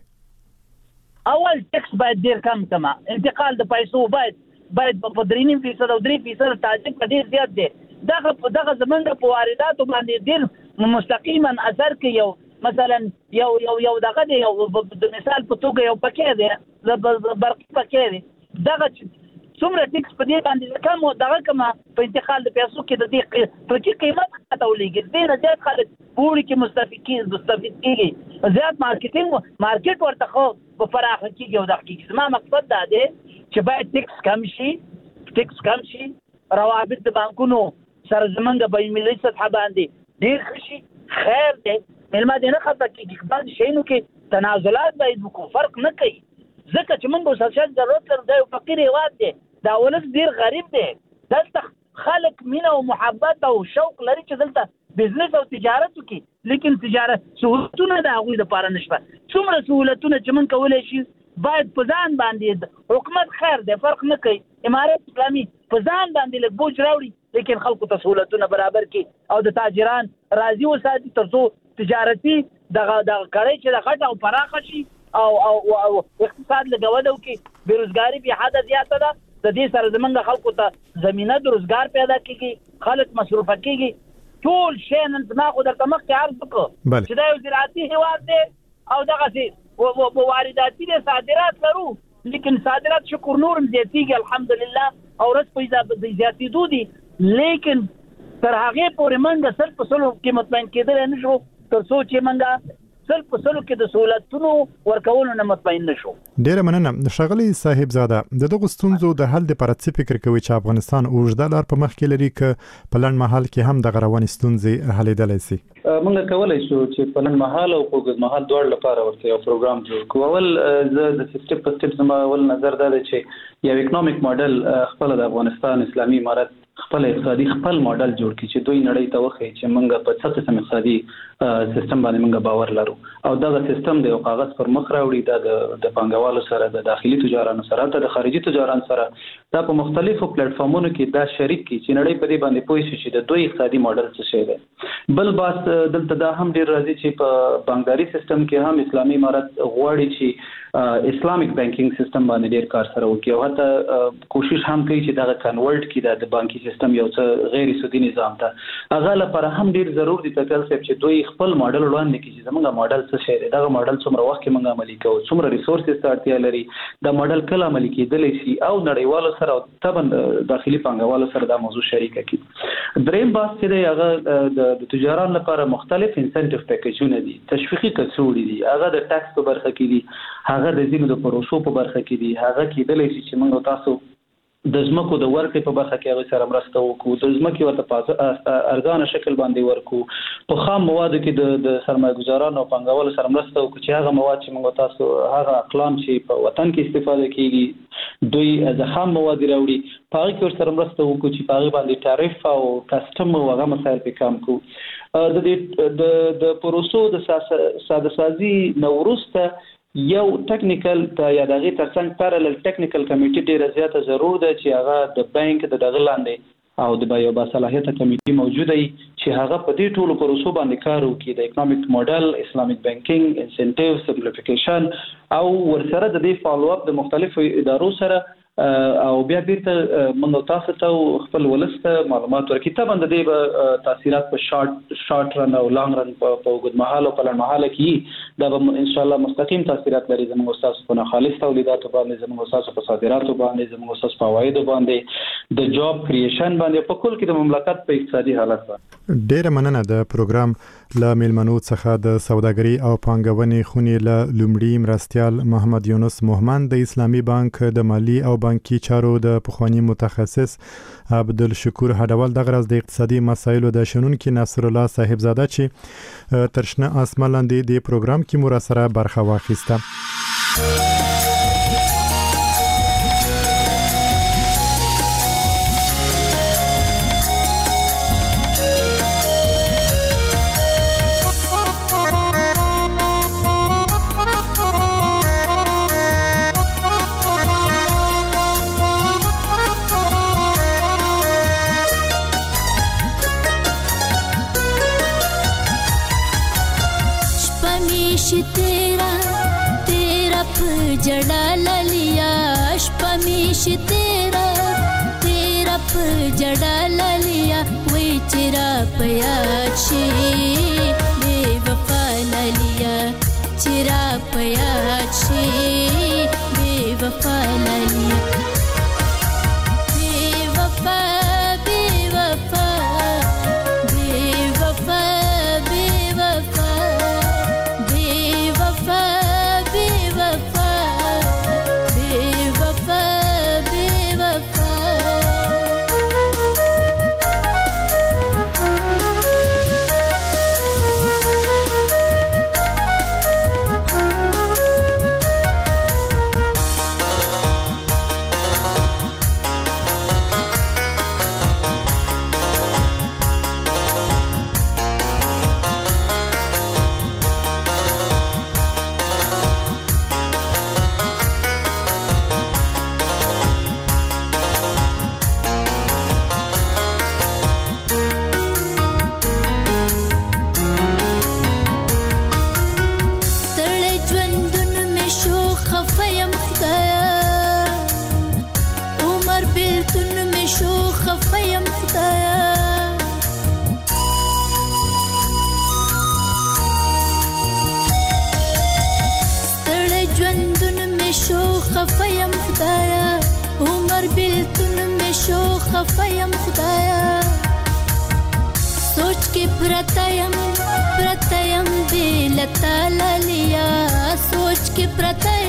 اول ټکس باید ډېر کم کما، انتقال د پیسو باید باید په درې نیم فیصد او درې فیصد تاجر په ډېر زیات دی. دغه دغه زمونږ په وارداتو باندې ډېر مستقیما اثر کوي. یو مثلا یو یو یو دغه دی، یو د مثال په توګه یو پکې دی، برقي پکې دی، دغه څومره ټکس په دې باندې کم او دغه کمه په انتقال د پیسو کې د دې پرکې قیمت ښکته ولېږي، ډېره زیات خلک پوړي کې مستفید کېږي مستفید کېږي زیات مارکیټینګ مارکیټ ورته خو په پراخه کېږي او دغه کېږي. زما مقصد دا دی چې باید ټکس کم شي، ټکس کم شي، روابط د بانکونو سره زمونږ بین‌المللي سطحه باندې ډېر ښه شي. خیر دی میلمه دې نه خفه کېږي، بعض شیانو کې تنازلات باید وکړو، فرق نه کوي ځکه چې موږ اوس هر ضرورت لرو، دا یو فقیر هېواد دی، دا ولس ډېر غریب دی، دلته خلک مینه او محبت او شوق لري چې دلته بزنس او تجارت وکړي، لیکن تجارت سهولتونه د هغوی دپاره نشته. څومره سهولتونه چې موږ کولی شي باید په ځان باندې، حکومت خیر دی فرق نه کوي، امارت اسلامي په ځان باندې لږ بوج راوړي، لیکن خلکو ته سهولتونه برابر کړي او د تاجران راضي وساتي تر څو تجارتي دغه دغه کړۍ چې د غټه او پراخه شي او او او اقتصاد لږ وده وکړي. بېروزګاري بې حده زیاته ده، د دې سره زمونږ خلکو ته زمینه د روزګار پیدا کېږي، خلک مصروفه کېږي. ټول شی نن زما خو درته مخکې عرض وکړو چې دا یو زراعتي هېواد دی او دغه سي وارداتي د صادرات لرو لیکن صادرات شکر نورم زیاتیږي الحمدلله او رس په زیاتېدو دي لیکن تر هغه پورې منګه سل په سلو کې مطمئن کېدل نه شو تر څو چې منګه سل په سلو کې د سہولتونو ورکولو نه مطمئن نشو. ډیره مننه ښاغلی صاحب زاده. د دغه ستونزو د حل لپاره څه فکر کوي چې افغانستان اوږده لار په مخ کې لري که په لنډ مهال کې هم د رواني ستونزې حلېدلی شي؟ موږ کولای شو چې په لنډ مهال او په اوږد مهال دواړو لپاره ورته یو پروګرام جوړ کړو. اول زه د سټپ په سټپ زما اول نظر دا دی چې یو اکونومیک ماډل خپل د افغانستان اسلامي امارت خپل اقتصادي خپل ماډل جوړ کړي چې دوی نړۍ ته وښيي چې موږ په څه قسم اقتصادي سیستم باندې موږ باور لرو او دا سیستم د یو کاغذ پر مخ راوړي دا د پانګوالو سره د داخلي تجارانو سره د خارجي تجارانو سره دا په مختلفو پلیټ فارمونو کې دا شریک کی چې نړۍ په دې باندې پوه شي چې د دوی اقتصادي ماډل څه شی دی. بل باس دلته دا هم ډیر راځي چې په بانکداري سیستم کې هم اسلامي امارت غواړي چې اسلامیک بانکینګ سیستم باندې ډیر کار سره وکړي او حتی کوشش هم کوي چې دا کنورټ کړي د بانکي سیستم یو څه غیر سودي نظام ته هغه لپاره هم ډیر ضروري دي چې دوی خپل ماډل وړاندې کړي چې زموږ ماډل څه شی دی دا ماډل څومره وخت کې موږ عملي کوو څومره ریسورسز ته اړتیا لري دا ماډل کله عملي کېدلی شي او نړیوالو سره او طبعا داخلي پانګوالو سره دا موضوع شریکه کړي. دریم باس چې دی هغه د تجاران لپاره مختلف انسنټیو پیکیجونه دي تشویقي کڅوړي دي هغه د ټاکس په برخه کې دي هغه د ځینو د پروسو په برخه کې دي هغه کېدلی شي چې موږ تاسو د ځمکو د ورکړې په برخه کې هغه سره مرسته وکړو د ځمکې ورته په ارزانه شکل باندې ورکړو په خام موادو کې د د سرمایه‌ګزارانو او پانګوالو سره مرسته وکړو چې هغه مواد چې موږ تاسو هغه اقلام چې په وطن کې استفاده کیږي دوی د خام مواد راوړي په هغه کې سره مرسته وکړو چې په هغه باندې تعرف او کسټم او هغه مسایل په کم کو د د د پروسو د ساده سازي نورسته یو ټیکنیکل ته یا دغه ترڅنګ پارالل ټیکنیکل کمیټي ډیره زیاته ضرور ده چې هغه د بانک د دغه لاندې او د بایو باصلاحیت کمیټي موجوده وي چې هغه په دې ټولو پروسو باندې کار وکړي د اکونومیک ماډل اسلامیک بانکینګ انسنټیو سمپلیفیکیشن او ورسره د دې فالو اپ د مختلفو ادارو سره او بیا بیرته موږ تاسو ته خپل ولسته معلومات ورکړي طبعا د دې به تاثیرات په شارټ شارټ رن او لانګ رن په وګد محل او په لړ محل کې دا به ان شاء الله مستقیم تاثیرات لري زموږ استاد په خالص تولیداتو باندې زموږ استاد په صادراتو باندې زموږ استاد په عوایدو باندې د جاب کریشن باندې په کل کې د مملکت په اقتصادي حالت باندې. ډیره مننه د پروګرام ل میلمنو څخه د سوداګري او پانګونې خونې له لومړي مرستيال محمد یونس موهمن د اسلامي بانک د مالی او بانکي چارو د پخوانی متخصص عبدالشکور هډوال د غرض د اقتصادي مسایلو د شنونکو ناصر الله صاحب زاده چې ترشنه اسمان لاندې د پروګرام کې مراسره برخه واخیسته. जड़ा ललिया शपमीश तेरा तेरा जड़ा ललिया वे चिरा पयाछे बेवफा ललिया चिरा पयाछे बेवफा ललिया बेवफा बेवफा बेवफा बेवफा बेवफा बेवफा خفایم خدایا عمر بیلتون می شو خفایم خدایا سوچ کې پرتایم پرتایم دل تعالی لیا سوچ کې پرتایم